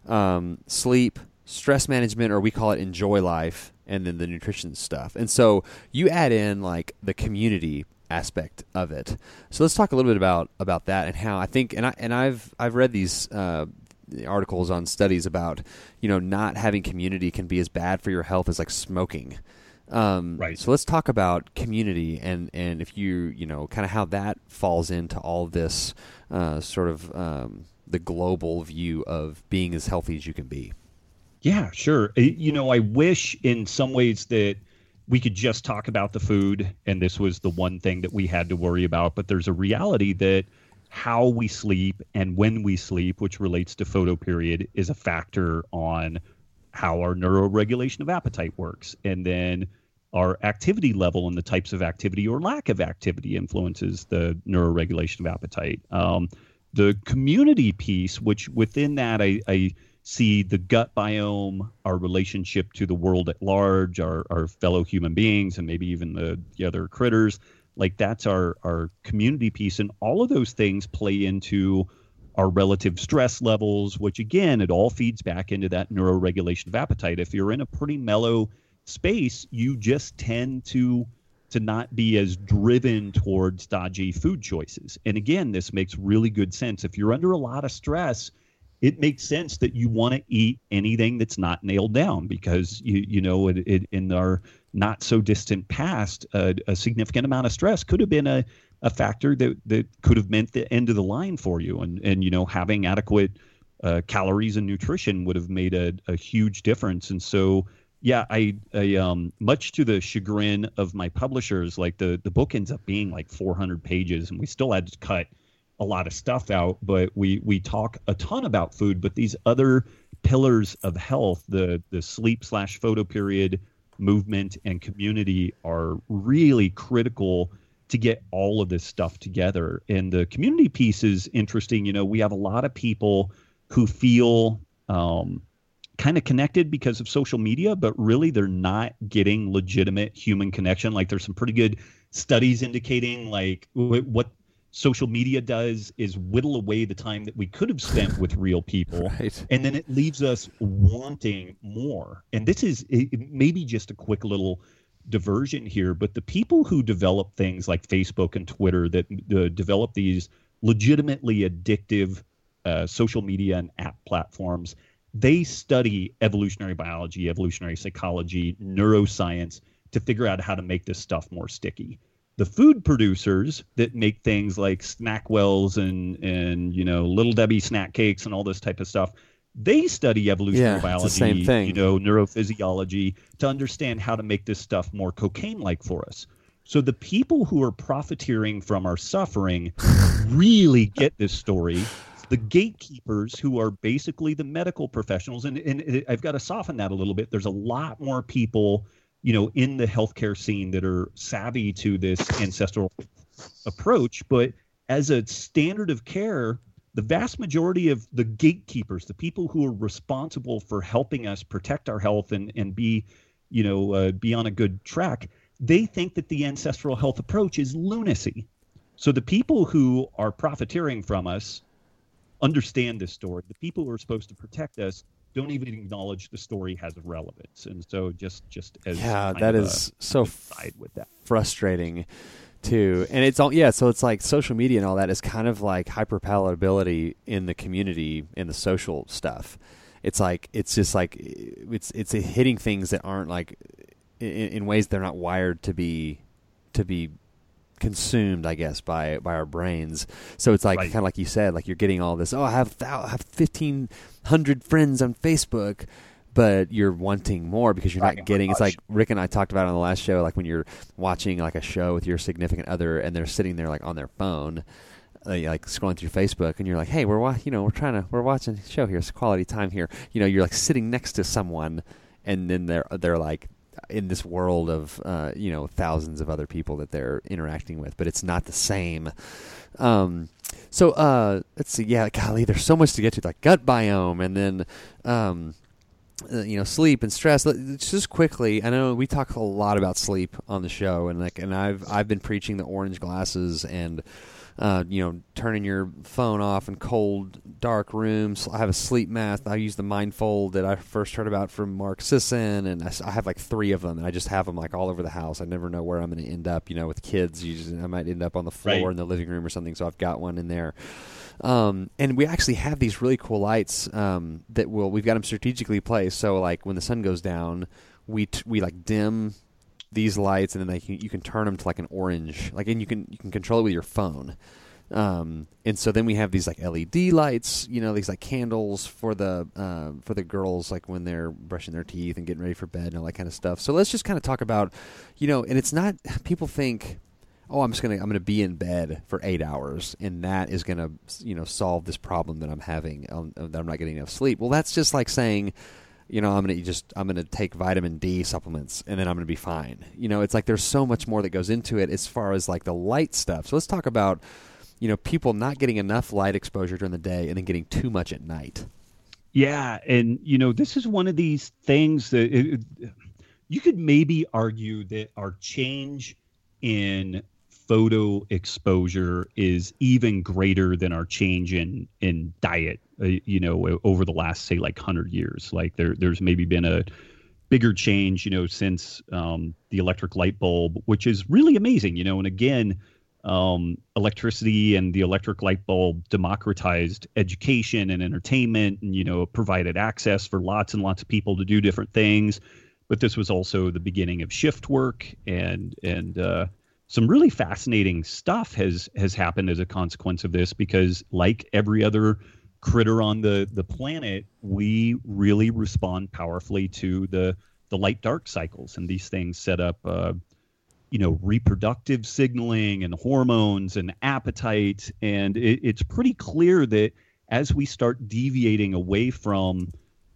sleep, stress management, or we call it enjoy life, and then the nutrition stuff. And so you add in like the community aspect of it. So let's talk a little bit about that and how I think, and I've read these articles on studies about not having community can be as bad for your health as like smoking. Right. So let's talk about community and if you kind of how that falls into all this sort of the global view of being as healthy as you can be. Yeah, sure. I wish in some ways that we could just talk about the food and this was the one thing that we had to worry about. But there's a reality that how we sleep and when we sleep, which relates to photoperiod, is a factor on how our neuroregulation of appetite works. And then our activity level and the types of activity or lack of activity influences the neuroregulation of appetite. The community piece, which within that I see the gut biome, our relationship to the world at large, our fellow human beings, and maybe even the other critters, like that's our community piece. And all of those things play into our relative stress levels, which again, it all feeds back into that neuroregulation of appetite. If you're in a pretty mellow space, you just tend to not be as driven towards dodgy food choices. And again, this makes really good sense. If you're under a lot of stress, it makes sense that you want to eat anything that's not nailed down because it in our not so distant past, a significant amount of stress could have been a factor that could have meant the end of the line for you. And having adequate calories and nutrition would have made a huge difference. And so, yeah, I much to the chagrin of my publishers, like the book ends up being like 400 pages and we still had to cut a lot of stuff out, but we talk a ton about food, but these other pillars of health, the sleep/photoperiod, movement, and community are really critical to get all of this stuff together. And the community piece is interesting. We have a lot of people who feel kind of connected because of social media, but really they're not getting legitimate human connection. Like there's some pretty good studies indicating like what social media does is whittle away the time that we could have spent with real people. Right. And then it leaves us wanting more. And this is maybe just a quick little diversion here, but the people who develop things like Facebook and Twitter that develop these legitimately addictive social media and app platforms, they study evolutionary biology, evolutionary psychology, neuroscience to figure out how to make this stuff more sticky. The food producers that make things like Snackwells and Little Debbie snack cakes and all this type of stuff, they study evolutionary biology, it's the same thing. Neurophysiology to understand how to make this stuff more cocaine-like for us. So the people who are profiteering from our suffering really get this story. The gatekeepers, who are basically the medical professionals, and I've got to soften that a little bit. There's a lot more people in the healthcare scene that are savvy to this ancestral approach. But as a standard of care, the vast majority of the gatekeepers, the people who are responsible for helping us protect our health and be on a good track, they think that the ancestral health approach is lunacy. So the people who are profiteering from us understand this story. The people who are supposed to protect us don't even acknowledge the story has relevance. And so just as that is so side with that. Frustrating too. And it's all so it's like social media and all that is kind of like hyperpalatability in the community, in the social stuff. It's like it's hitting things that aren't like in ways they're not wired to be consumed, I guess, by our brains. So it's like kind of like you said, like you're getting all this. Oh, I have 1,500 friends on Facebook, but you're wanting more because you're not getting. It's like Rick and I talked about on the last show, like when you're watching like a show with your significant other and they're sitting there like on their phone, like scrolling through Facebook, and you're like, hey, we're watching a show here. It's quality time here. You're like sitting next to someone, and then they're like, in this world of thousands of other people that they're interacting with, but it's not the same. So let's see. Yeah, golly, there's so much to get to, like gut biome, and then sleep and stress. Just quickly, I know we talk a lot about sleep on the show, and I've been preaching the orange glasses and turning your phone off in cold, dark rooms. I have a sleep mask. I use the Mindfold that I first heard about from Mark Sisson, and I have like 3 of them, and I just have them like all over the house. I never know where I'm going to end up. With kids, I might end up on the floor in the living room or something. So I've got one in there. And we actually have these really cool lights we've got them strategically placed. So like when the sun goes down, we like dim these lights, and then you can turn them to like an orange, and you can control it with your phone. And so then we have these like LED lights, these like candles for the girls, like when they're brushing their teeth and getting ready for bed and all that kind of stuff. So let's just kind of talk about, and it's not, people think, oh, I'm going to be in bed for 8 hours, and that is going to, solve this problem that I'm having, that I'm not getting enough sleep. Well, that's just like saying, I'm going to take vitamin D supplements, and then I'm going to be fine. It's like there's so much more that goes into it as far as like the light stuff. So let's talk about, people not getting enough light exposure during the day and then getting too much at night. Yeah, and this is one of these things that you could maybe argue that our change in photo exposure is even greater than our change in diet, over the last, say, like 100 years. Like there's maybe been a bigger change, since the electric light bulb, which is really amazing, and again, electricity and the electric light bulb democratized education and entertainment, and, provided access for lots and lots of people to do different things. But this was also the beginning of shift work, and some really fascinating stuff has happened as a consequence of this, because like every other critter on the planet, we really respond powerfully to the light dark cycles, and these things set up reproductive signaling and hormones and appetite. And it's pretty clear that as we start deviating away from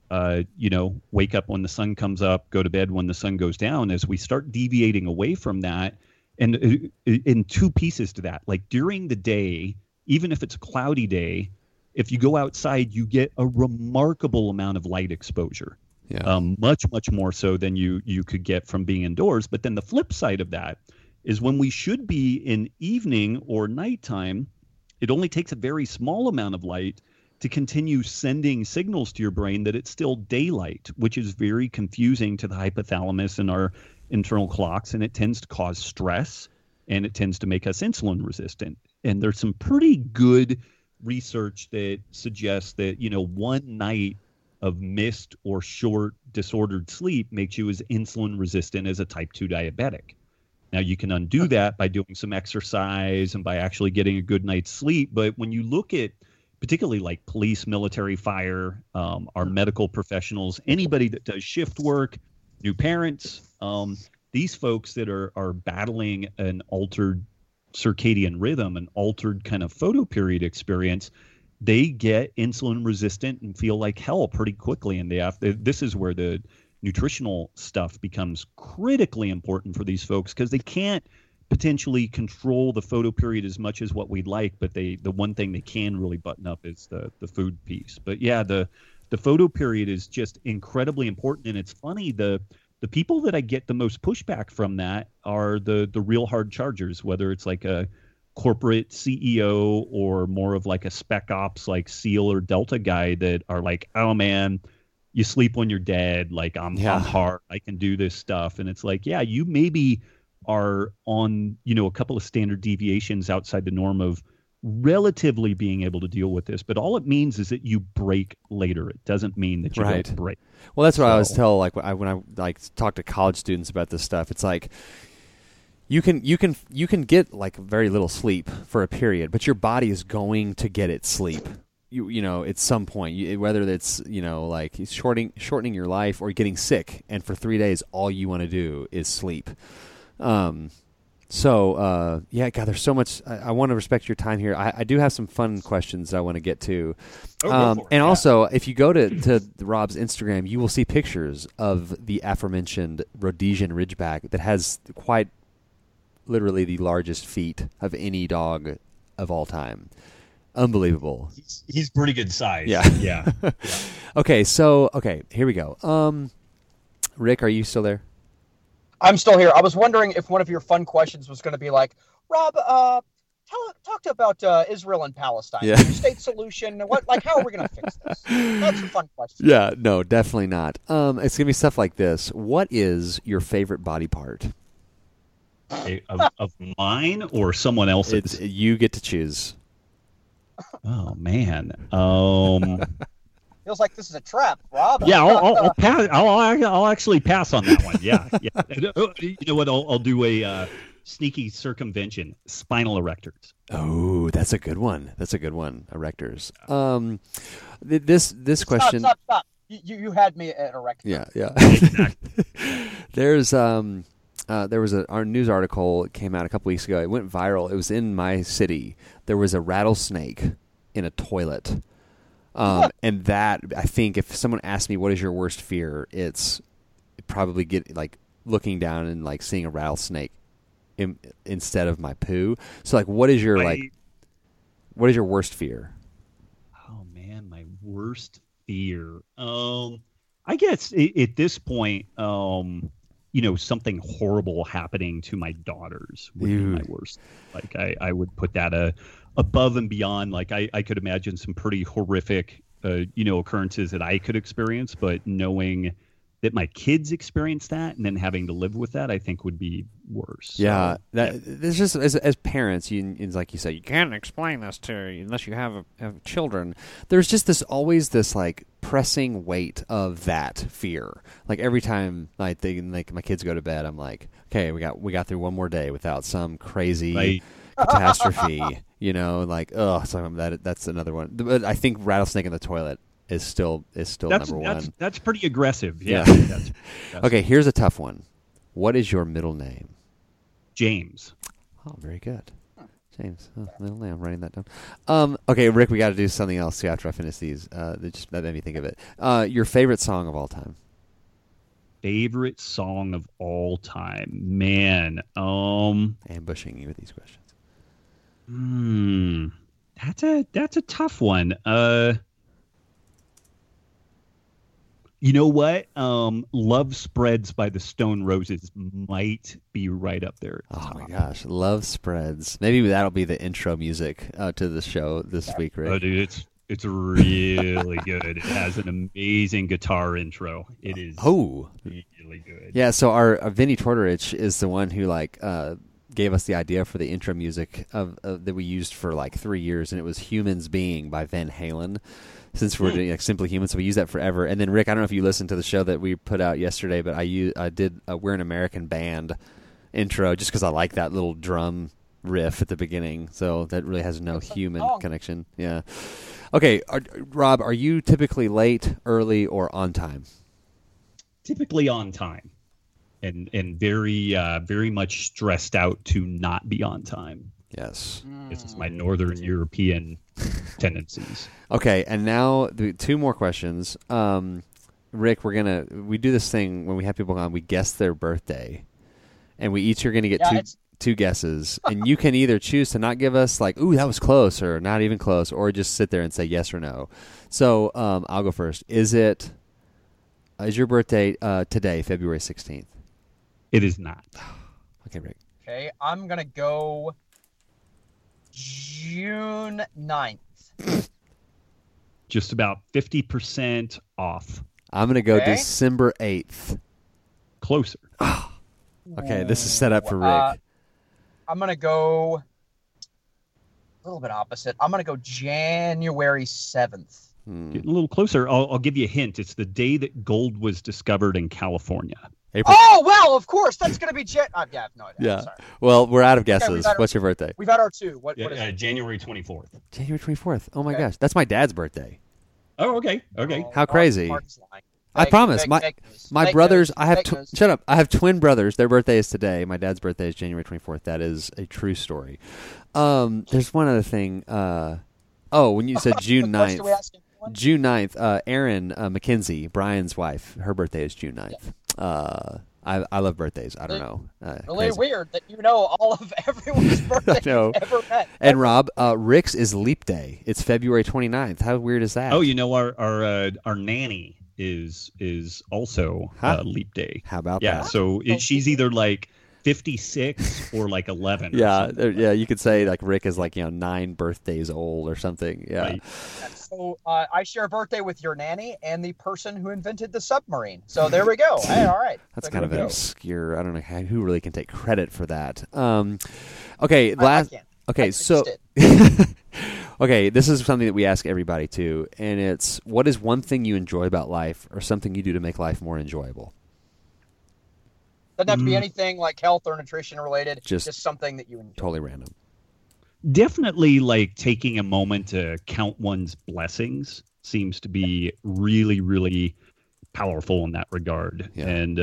wake up when the sun comes up, go to bed when the sun goes down, as we start deviating away from that, and in 2 pieces to that, like during the day, even if it's a cloudy day, if you go outside, you get a remarkable amount of light exposure. Yeah. Much, much more so than you could get from being indoors. But then the flip side of that is when we should be in evening or nighttime, it only takes a very small amount of light to continue sending signals to your brain that it's still daylight, which is very confusing to the hypothalamus and our internal clocks, and it tends to cause stress, and it tends to make us insulin resistant. And there's some pretty good research that suggests that, one night of missed or short disordered sleep makes you as insulin resistant as a type 2 diabetic. Now, you can undo that by doing some exercise and by actually getting a good night's sleep. But when you look at particularly like police, military, fire, our medical professionals, anybody that does shift work, new parents, these folks that are battling an altered circadian rhythm, an altered kind of photoperiod experience, they get insulin resistant and feel like hell pretty quickly. And this is where the nutritional stuff becomes critically important for these folks, because they can't potentially control the photoperiod as much as what we'd like, but the one thing they can really button up is the food piece. But yeah, the photoperiod is just incredibly important. And it's funny, the people that I get the most pushback from that are the real hard chargers, whether it's like a corporate CEO or more of like a spec ops like SEAL or Delta guy that are like, oh man, you sleep when you're dead. Like I'm hard. I can do this stuff. And it's like, yeah, you maybe are on, a couple of standard deviations outside the norm of relatively being able to deal with this, but all it means is that you break later. It doesn't mean that you don't break. Well, that's what I always tell, like when I talk to college students about this stuff. It's like you can get like very little sleep for a period, but your body is going to get its sleep. At some point, whether it's like shortening your life or getting sick, and for 3 days all you want to do is sleep. So, yeah, God, there's so much. I want to respect your time here. I do have some fun questions that I want to get to. Go for it, and also, if you go to Rob's Instagram, you will see pictures of the aforementioned Rhodesian Ridgeback that has quite literally the largest feet of any dog of all time. Unbelievable. He's pretty good size. Yeah. Yeah. Okay, here we go. Rick, are you still there? I'm still here. I was wondering if one of your fun questions was going to be like, Rob, talk about Israel and Palestine. Yeah. Two-state solution. How are we going to fix this? That's a fun question. Yeah, no, definitely not. It's going to be stuff like this. What is your favorite body part? Of mine or someone else's? You get to choose. Oh man. Feels like this is a trap, Rob. Yeah, I'll pass. I'll actually pass on that one. Yeah. You know what? I'll do a sneaky circumvention. Spinal erectors. Oh, that's a good one. Erectors. This question. Stop. You had me at erector. Yeah. Exactly. There was our news article that came out a couple weeks ago. It went viral. It was in my city. There was a rattlesnake in a toilet. And that, I think, if someone asked me what is your worst fear, it's probably looking down and seeing a rattlesnake instead of my poo. So what is your what is your worst fear? Oh man, my worst fear. I guess at this point, something horrible happening to my daughters would be my worst. I would put that above and beyond. I could imagine some pretty horrific, occurrences that I could experience, but knowing that my kids experience that and then having to live with that, I think would be worse. Yeah, it's just as parents, it's like you said, you can't explain this to unless you have children. There's just always this pressing weight of that fear. Like every time my kids go to bed, I'm like, okay, we got through one more day without some crazy catastrophe. So that's another one. But I think rattlesnake in the toilet is still number one. That's pretty aggressive. Yeah. Okay, here's a tough one. What is your middle name? James. Oh, very good. James. Oh, middle name. I'm writing that down. Okay, Rick, we got to do something else too after I finish these. That made me think of it. Your favorite song of all time? Favorite song of all time? Man. Ambushing you with these questions. That's a tough one. You know what? Love Spreads by the Stone Roses might be right up there. Oh my gosh, Love Spreads. Maybe that'll be the intro music to the show this week, Rick. Oh, dude, it's really good. It has an amazing guitar intro. It is really good. Yeah, so our Vinny Tortorich is the one who gave us the idea for the intro music that we used for 3 years, and it was Humans Being by Van Halen. Since we're doing Simply Human, so we use that forever. And then Rick, I don't know if you listened to the show that we put out yesterday, but I did We're an American Band intro just because I like that little drum riff at the beginning. So that really has no human connection. Yeah. Okay, Rob, are you typically late, early, or on time? Typically on time, and very very much stressed out to not be on time. Yes. This is my Northern European tendencies. Okay, and now two more questions. Rick, we do this thing when we have people on, we guess their birthday. And we each are going to get two guesses. And you can either choose to not give us ooh, that was close, or not even close, or just sit there and say yes or no. So I'll go first. Is your birthday today, February 16th? It is not. Okay, Rick. Okay, I'm going to go June 9th. Just about 50% off. I'm going to go December 8th. Closer. Okay, this is set up for Rick. I'm going to go a little bit opposite. I'm going to go January 7th. Getting a little closer. I'll give you a hint. It's the day that gold was discovered in California. April. Oh, well, of course. That's going to be I have no idea. Yeah. Well, we're out of guesses. What's your birthday? We've had our two. What is it? January 24th. January 24th. Oh, my gosh. That's my dad's birthday. Oh, okay. How crazy. I promise. Fake news. My Fake brothers. news. I have Fake news. shut up. I have twin brothers. Their birthday is today. My dad's birthday is January 24th. That is a true story. There's one other thing. When you said June 9th. June 9th, Erin McKenzie, Brian's wife, her birthday is June 9th. Yeah. I love birthdays. I don't know. Really crazy. Weird that you know all of everyone's birthdays know. you've ever met. And Rob, Rick's is Leap Day. It's February 29th. How weird is that? Oh, our nanny is also Leap Day. How about yeah, that? so she's either like 56 or like 11. Yeah, you could say like Rick is like 9 birthdays old or something. Yeah. Right. So I share a birthday with your nanny and the person who invented the submarine. So there we go. Hey, all right. That's kind of an obscure. I don't know who really can take credit for that. Okay, last. I can't. Okay, so. Okay, this is something that we ask everybody too, and it's what is one thing you enjoy about life, or something you do to make life more enjoyable? Doesn't have to be anything like health or nutrition related. Just something that you enjoy. Totally random. Definitely, like taking a moment to count one's blessings seems to be really, really powerful in that regard. Yeah. And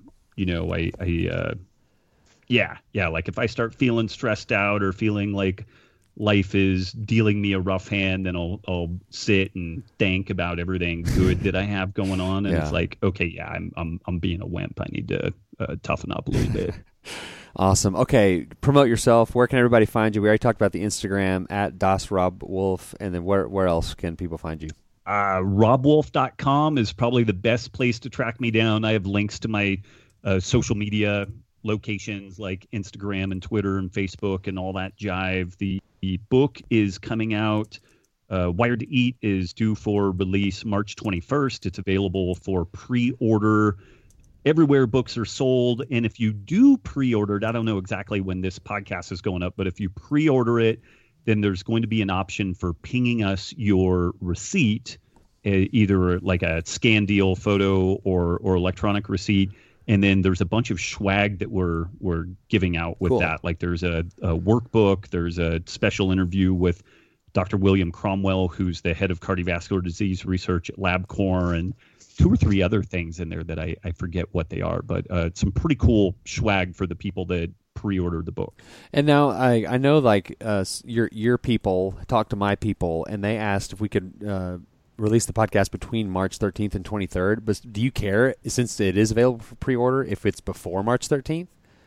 like if I start feeling stressed out or feeling like life is dealing me a rough hand, then I'll sit and think about everything good that I have going on, and it's like, okay, yeah, I'm being a wimp. I need to toughen up a little bit. Awesome. Okay, promote yourself. Where can everybody find you? We already talked about the Instagram at DasRobWolf, and then where else can people find you? RobWolf.com is probably the best place to track me down. I have links to my social media locations like Instagram and Twitter and Facebook and all that jive. The book is coming out. Wired to Eat is due for release March 21st. It's available for pre-order everywhere books are sold. And if you do pre-order it, I don't know exactly when this podcast is going up, but if you pre-order it, then there's going to be an option for pinging us your receipt, either like a scan deal photo or electronic receipt. And then there's a bunch of swag that we're giving out with that. Like there's a workbook, there's a special interview with Dr. William Cromwell, who's the head of cardiovascular disease research at LabCorp, and 2 or 3 other things in there that I forget what they are, but some pretty cool swag for the people that pre-ordered the book. And now I know like your people talked to my people, and they asked if we could release the podcast between March 13th and 23rd. But do you care, since it is available for pre-order, if it's before March 13th?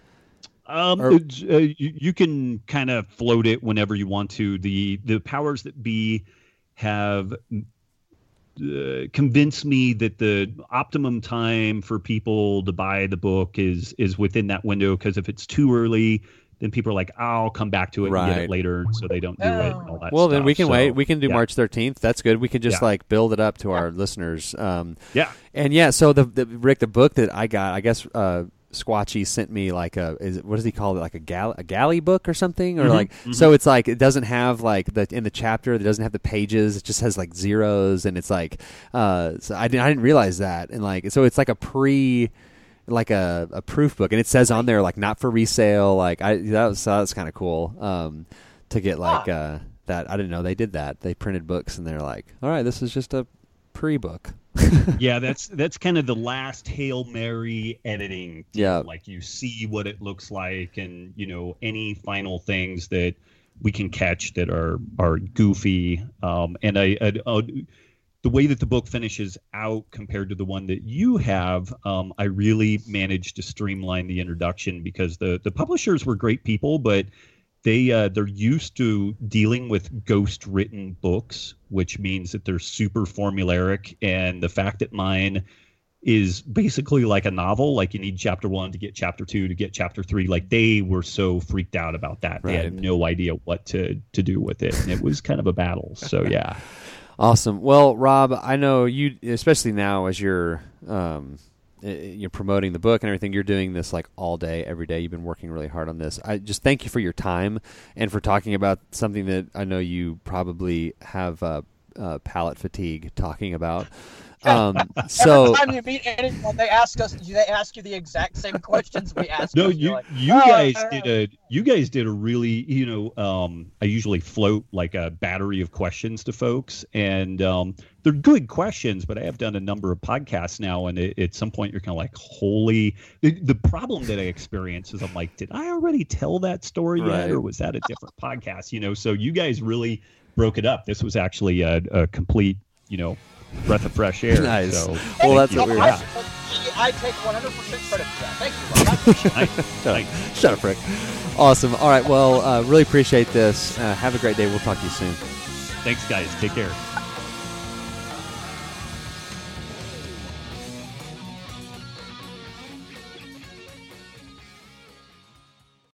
You can kind of float it whenever you want to. The powers that be have convinced me that the optimum time for people to buy the book is within that window, because if it's too early, then people are like, I'll come back to it and get it later, so they don't do it and all that Well, stuff. then we can wait. We can do March 13th. That's good. We can just like build it up to our listeners. So the Rick, the book that I got, I guess Squatchy sent me like what does he call it? Like a galley book or something, or so it's like it doesn't have like in the chapter, it doesn't have the pages. It just has like zeros, and it's like so I didn't realize that, and like so it's like a proof book, and it says on there like not for resale. Like that was kind of cool to get like that. I didn't know they did that. They printed books, and they're like, all right, this is just a pre-book. Yeah, that's kind of the last Hail Mary editing. Yeah, like you see what it looks like, and any final things that we can catch that are goofy. And the way that the book finishes out compared to the one that you have, I really managed to streamline the introduction, because the publishers were great people, but they're used to dealing with ghost written books, which means that they're super formulaic. And the fact that mine is basically like a novel, like you need chapter 1 to get chapter 2 to get chapter 3. Like they were so freaked out about that. Right. They had no idea what to do with it. And it was kind of a battle. So yeah. Awesome. Well, Rob, I know you, especially now as you're promoting the book and everything, you're doing this like all day, every day. You've been working really hard on this. I just thank you for your time and for talking about something that I know you probably have palate fatigue talking about. Every time you meet anyone, they ask you the exact same questions we asked. No, us. you Like, you guys did a really, I usually float like a battery of questions to folks, and they're good questions, but I have done a number of podcasts now, and at some point you're kind of like, holy, the problem that I experience is I'm like, did I already tell that story yet, or was that a different podcast? So you guys really broke it up. This was actually a complete, breath of fresh air. Nice. So, well, that's what you. we're. I take 100% credit for that. Thank you, Rob. Shut up, Rick. Awesome. All right. Well, really appreciate this. Have a great day. We'll talk to you soon. Thanks, guys. Take care.